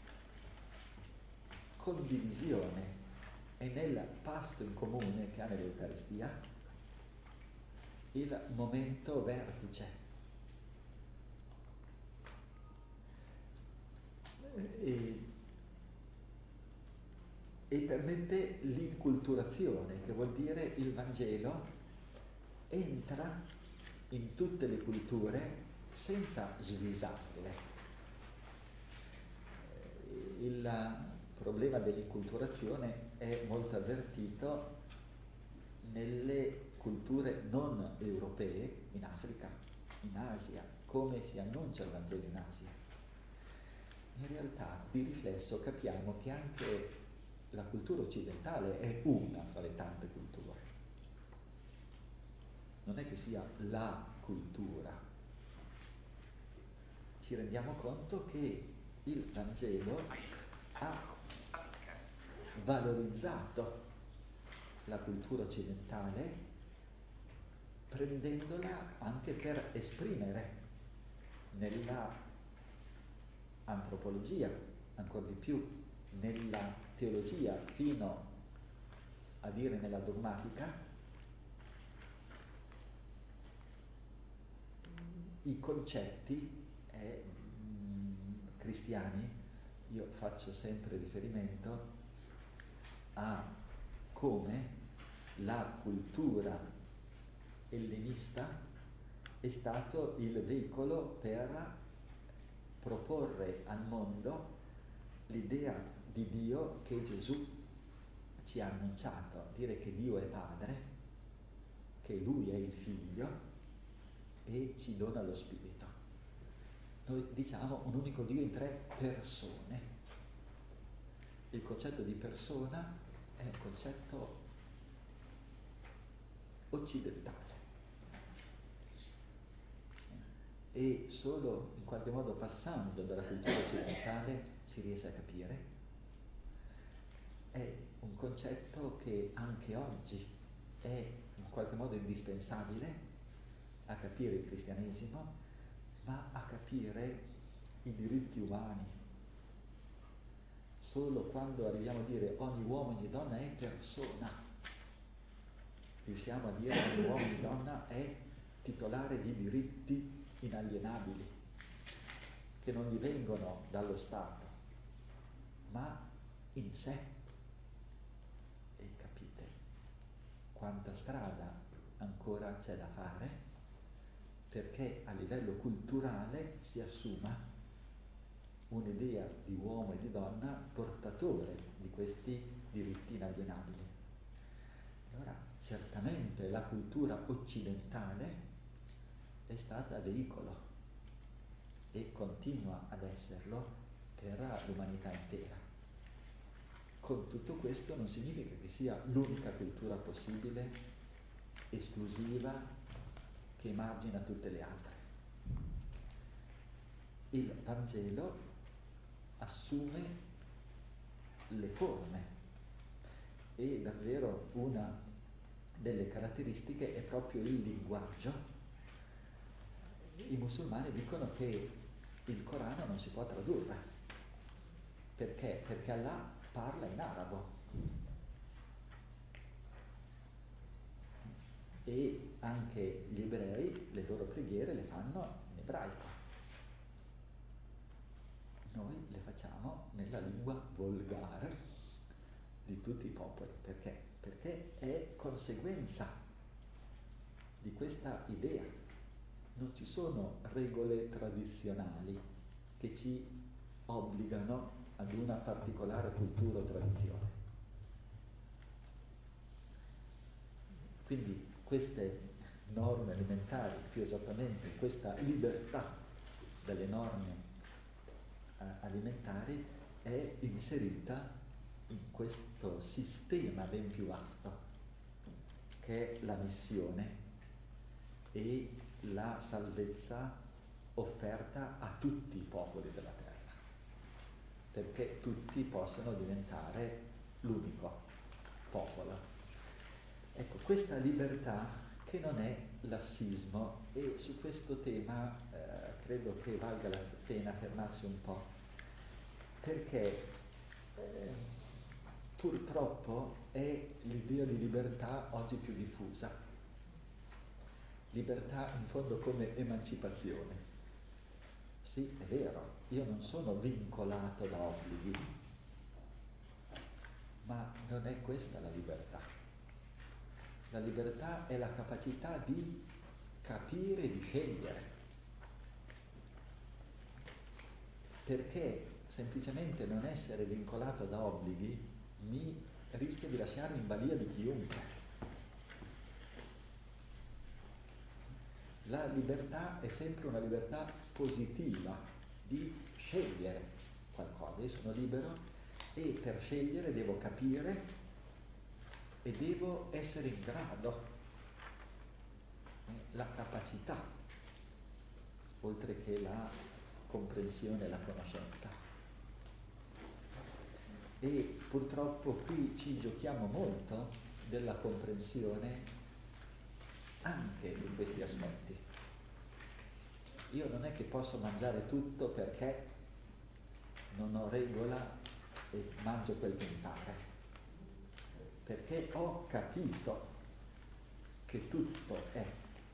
condivisione e nel pasto in comune che ha nell'Eucaristia il momento vertice. E, e permette l'inculturazione, che vuol dire il Vangelo entra in tutte le culture senza svisarle. Il problema dell'inculturazione è molto avvertito nelle culture non europee, in Africa, in Asia, come si annuncia il Vangelo in Asia. In realtà, di riflesso, capiamo che anche la cultura occidentale è una fra le tante culture. Non è che sia la cultura. Ci rendiamo conto che il Vangelo ha valorizzato la cultura occidentale prendendola anche per esprimere nella antropologia, ancora di più nella teologia, fino a dire nella dogmatica, i concetti eh, mh, cristiani. Io faccio sempre riferimento a come la cultura ellenista è stato il veicolo per proporre al mondo l'idea di Dio che Gesù ci ha annunciato, dire che Dio è Padre, che Lui è il Figlio e ci dona lo Spirito. Noi diciamo un unico Dio in tre persone. Il concetto di persona è un concetto occidentale e solo in qualche modo passando dalla cultura occidentale si riesce a capire. È un concetto che anche oggi è in qualche modo indispensabile a capire il cristianesimo, ma a capire i diritti umani. Solo quando arriviamo a dire ogni uomo, ogni donna è persona, riusciamo a dire che ogni uomo, ogni donna è titolare di diritti inalienabili, che non gli vengono dallo Stato, ma in sé. E capite quanta strada ancora c'è da fare perché a livello culturale si assuma un'idea di uomo e di donna portatore di questi diritti inalienabili. Allora, certamente la cultura occidentale è stata veicolo e continua ad esserlo per l'umanità intera. Con tutto questo non significa che sia l'unica cultura possibile, esclusiva, che emargina tutte le altre. il Vangelo assume le forme e davvero una delle caratteristiche è proprio il linguaggio. I musulmani dicono che il Corano non si può tradurre. Perché? Perché Allah parla in arabo e anche gli ebrei le loro preghiere le fanno in ebraico. Noi le facciamo nella lingua volgare di tutti i popoli. Perché? Perché è conseguenza di questa idea. Non ci sono regole tradizionali che ci obbligano ad una particolare cultura o tradizione. Quindi queste norme alimentari, più esattamente questa libertà delle norme eh, alimentari, è inserita in questo sistema ben più vasto che è la missione e la salvezza offerta a tutti i popoli della terra, perché tutti possano diventare l'unico popolo. Ecco, questa libertà che non è lassismo, e su questo tema eh, credo che valga la pena fermarsi un po', perché eh, purtroppo è l'idea di libertà oggi più diffusa. Libertà in fondo come emancipazione. Sì, è vero, io non sono vincolato da obblighi, ma non è questa la libertà. La libertà è la capacità di capire e di scegliere, perché semplicemente non essere vincolato da obblighi mi rischia di lasciare in balia di chiunque. La libertà è sempre una libertà positiva di scegliere qualcosa. Io sono libero e per scegliere devo capire e devo essere in grado, eh, la capacità, oltre che la comprensione e la conoscenza. E purtroppo qui ci giochiamo molto della comprensione anche in questi aspetti. Io non è che posso mangiare tutto perché non ho regola e mangio quel che mi pare, perché ho capito che tutto è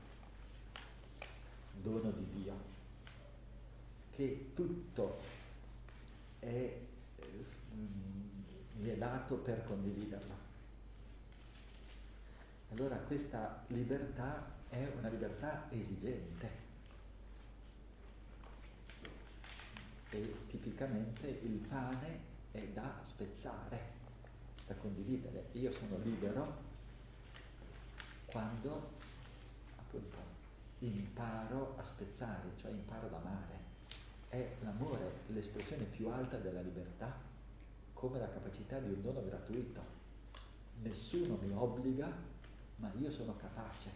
dono di Dio, che tutto è, eh, mi è dato per condividerlo. Allora questa libertà è una libertà esigente e tipicamente il pane è da spezzare, da condividere. Io sono libero quando appunto imparo a spezzare, cioè imparo ad amare. È l'amore l'espressione più alta della libertà, come la capacità di un dono gratuito. Nessuno mi obbliga, ma io sono capace.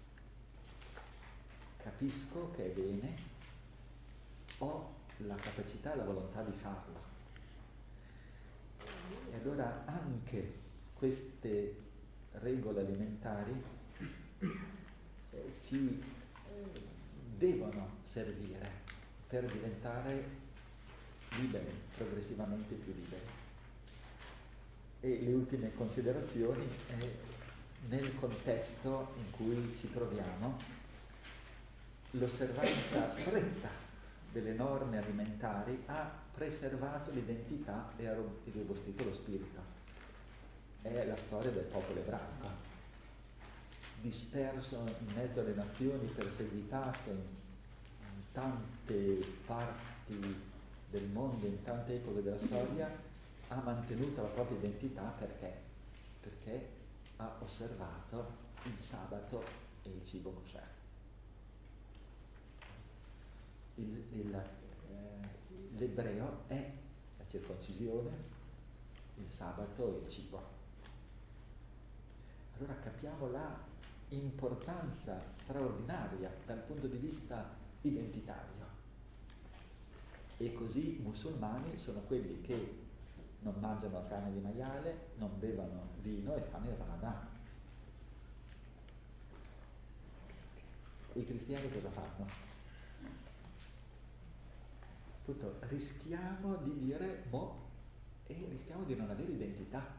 Capisco che è bene, ho la capacità e la volontà di farlo. E allora anche queste regole alimentari eh, ci eh, devono servire per diventare liberi, progressivamente più liberi. E le ultime considerazioni è nel contesto in cui ci troviamo, l'osservanza stretta delle norme alimentari ha preservato l'identità e ha irrobustito lo spirito. È la storia del popolo ebraico, disperso in mezzo alle nazioni, perseguitato in, in tante parti del mondo, in tante epoche della storia, ha mantenuto la propria identità perché? Perché ha osservato il sabato e il cibo kosher. Il, il, eh, l'ebreo è la circoncisione, il sabato e il cibo. Allora capiamo la importanza straordinaria dal punto di vista identitario E così i musulmani sono quelli che non mangiano carne di maiale, non bevono vino e fanno il Ramadan. I cristiani cosa fanno? Appunto, rischiamo di dire boh, e rischiamo di non avere identità.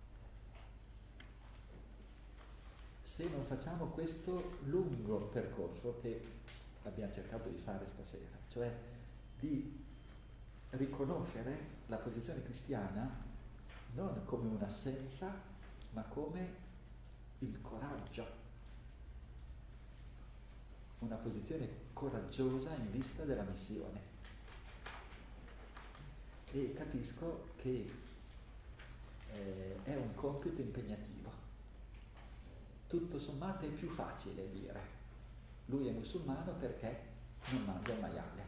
Se non facciamo questo lungo percorso che abbiamo cercato di fare stasera, cioè di riconoscere la posizione cristiana non come un'assenza, ma come il coraggio, una posizione coraggiosa in vista della missione. E capisco che eh, è un compito impegnativo. Tutto sommato è più facile dire lui è musulmano perché non mangia il maiale.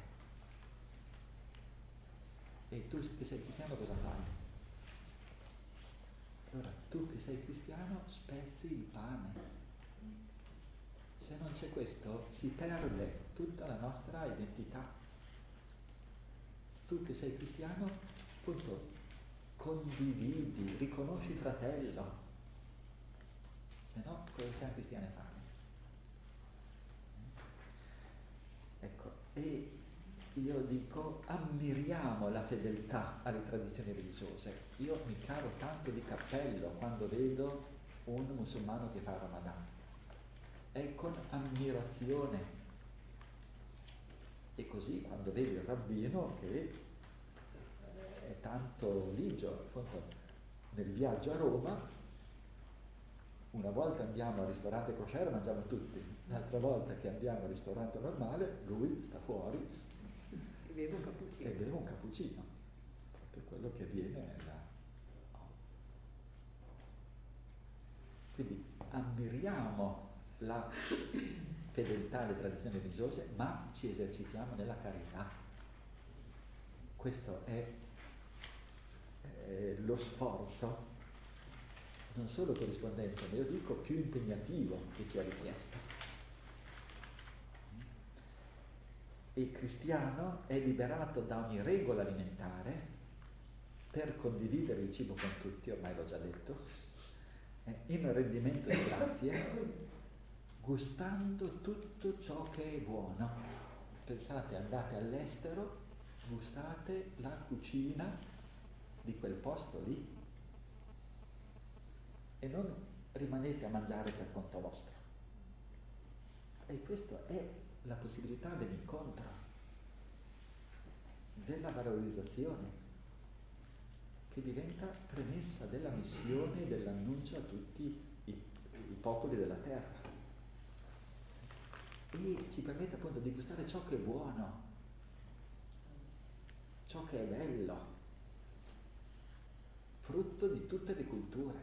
E tu che sei cristiano cosa fai? Allora, tu che sei cristiano spezzi il pane. Se non c'è questo si perde tutta la nostra identità. Tu che sei cristiano, appunto, condividi, riconosci il fratello. Se no, cosa siamo cristiani a fare? Ecco, e io dico, ammiriamo la fedeltà alle tradizioni religiose. Io mi cavo tanto di cappello quando vedo un musulmano che fa Ramadan. È con ammirazione. E così quando vedo il rabbino che è tanto ligio, appunto, nel viaggio a Roma, una volta andiamo al ristorante kosher e mangiamo tutti, l'altra volta che andiamo al ristorante normale, lui sta fuori E beve un cappuccino. e beve un cappuccino, per quello che avviene là. Quindi ammiriamo la fedeltà alle tradizioni religiose, ma ci esercitiamo nella carità. Questo è eh, lo sforzo, non solo corrispondente, ma io dico più impegnativo che ci è richiesto. E il cristiano è liberato da ogni regola alimentare per condividere il cibo con tutti, ormai l'ho già detto, eh, in rendimento di grazie, gustando tutto ciò che è buono. Pensate, andate all'estero, gustate la cucina di quel posto lì e non rimanete a mangiare per conto vostro. E questa è la possibilità dell'incontro, della valorizzazione, che diventa premessa della missione e dell'annuncio a tutti i, i popoli della terra. E ci permette appunto di gustare ciò che è buono, ciò che è bello, frutto di tutte le culture.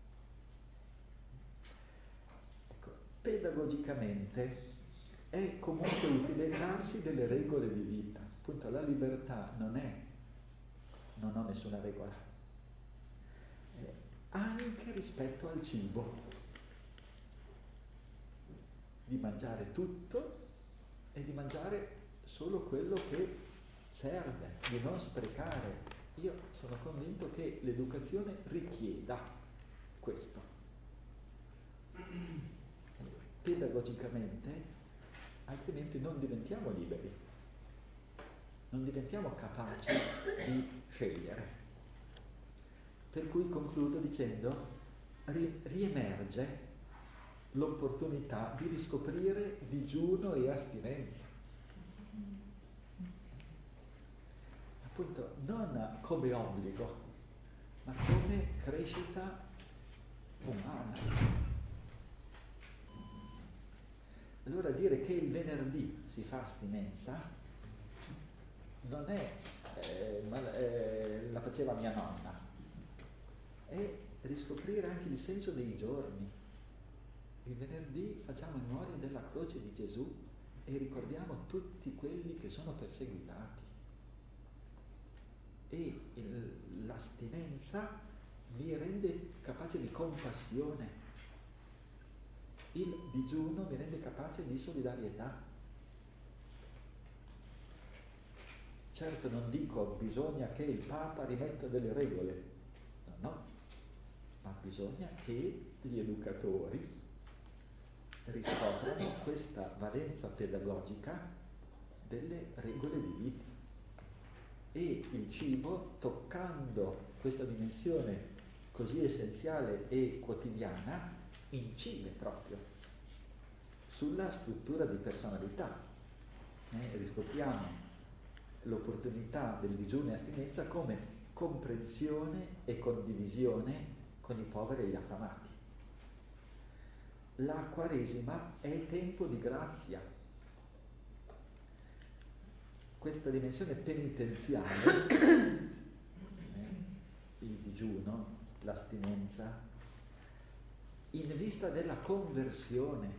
Ecco, pedagogicamente è comunque utile darsi delle regole di vita. Appunto, la libertà non è non ho nessuna regola, eh, anche rispetto al cibo, di mangiare tutto e di mangiare solo quello che serve, di non sprecare. Io sono convinto che l'educazione richieda questo. Pedagogicamente, altrimenti non diventiamo liberi, non diventiamo capaci di scegliere. Per cui concludo dicendo, ri- riemerge l'opportunità di riscoprire digiuno e astinenza. Appunto, non come obbligo, ma come crescita umana. Allora dire che il venerdì si fa astinenza non è, eh, ma, eh, la faceva mia nonna, è riscoprire anche il senso dei giorni. Il venerdì facciamo memoria della croce di Gesù e ricordiamo tutti quelli che sono perseguitati. E il, l'astinenza mi rende capace di compassione. Il digiuno mi rende capace di solidarietà. Certo non dico bisogna che il Papa rimetta delle regole, no, no, ma bisogna che gli educatori riscoprano questa valenza pedagogica delle regole di vita. E il cibo, toccando questa dimensione così essenziale e quotidiana, incide proprio sulla struttura di personalità. Eh, riscopriamo l'opportunità del digiuno e astinenza come comprensione e condivisione con i poveri e gli affamati. La Quaresima è tempo di grazia. Questa dimensione penitenziale, eh, il digiuno, l'astinenza, in vista della conversione,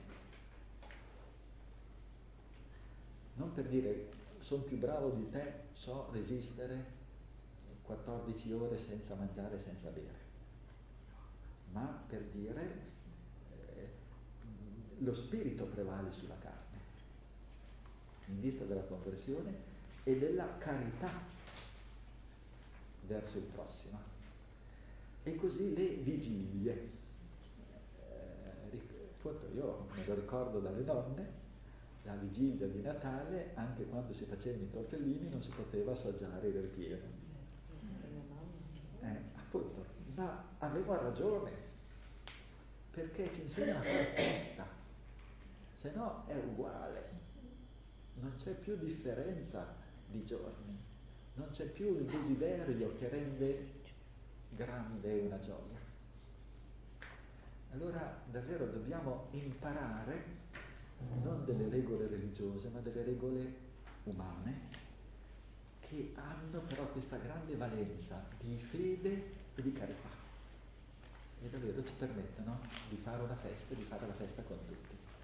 non per dire sono più bravo di te, so resistere quattordici ore senza mangiare e senza bere, ma per dire eh, lo spirito prevale sulla carne, in vista della conversione e della carità verso il prossimo. E così le vigilie. Eh, appunto io me lo ricordo dalle nonne, la vigilia di Natale, anche quando si facevano i tortellini non si poteva assaggiare il ripieno. Eh, appunto, ma aveva ragione, perché ci insegna a fare festa, se no è uguale, non c'è più differenza di giorni, non c'è più il desiderio che rende grande una gioia. Allora davvero dobbiamo imparare non delle regole religiose, ma delle regole umane, che hanno però questa grande valenza di fede e di carità, e davvero ci permettono di fare una festa, di fare la festa con tutti.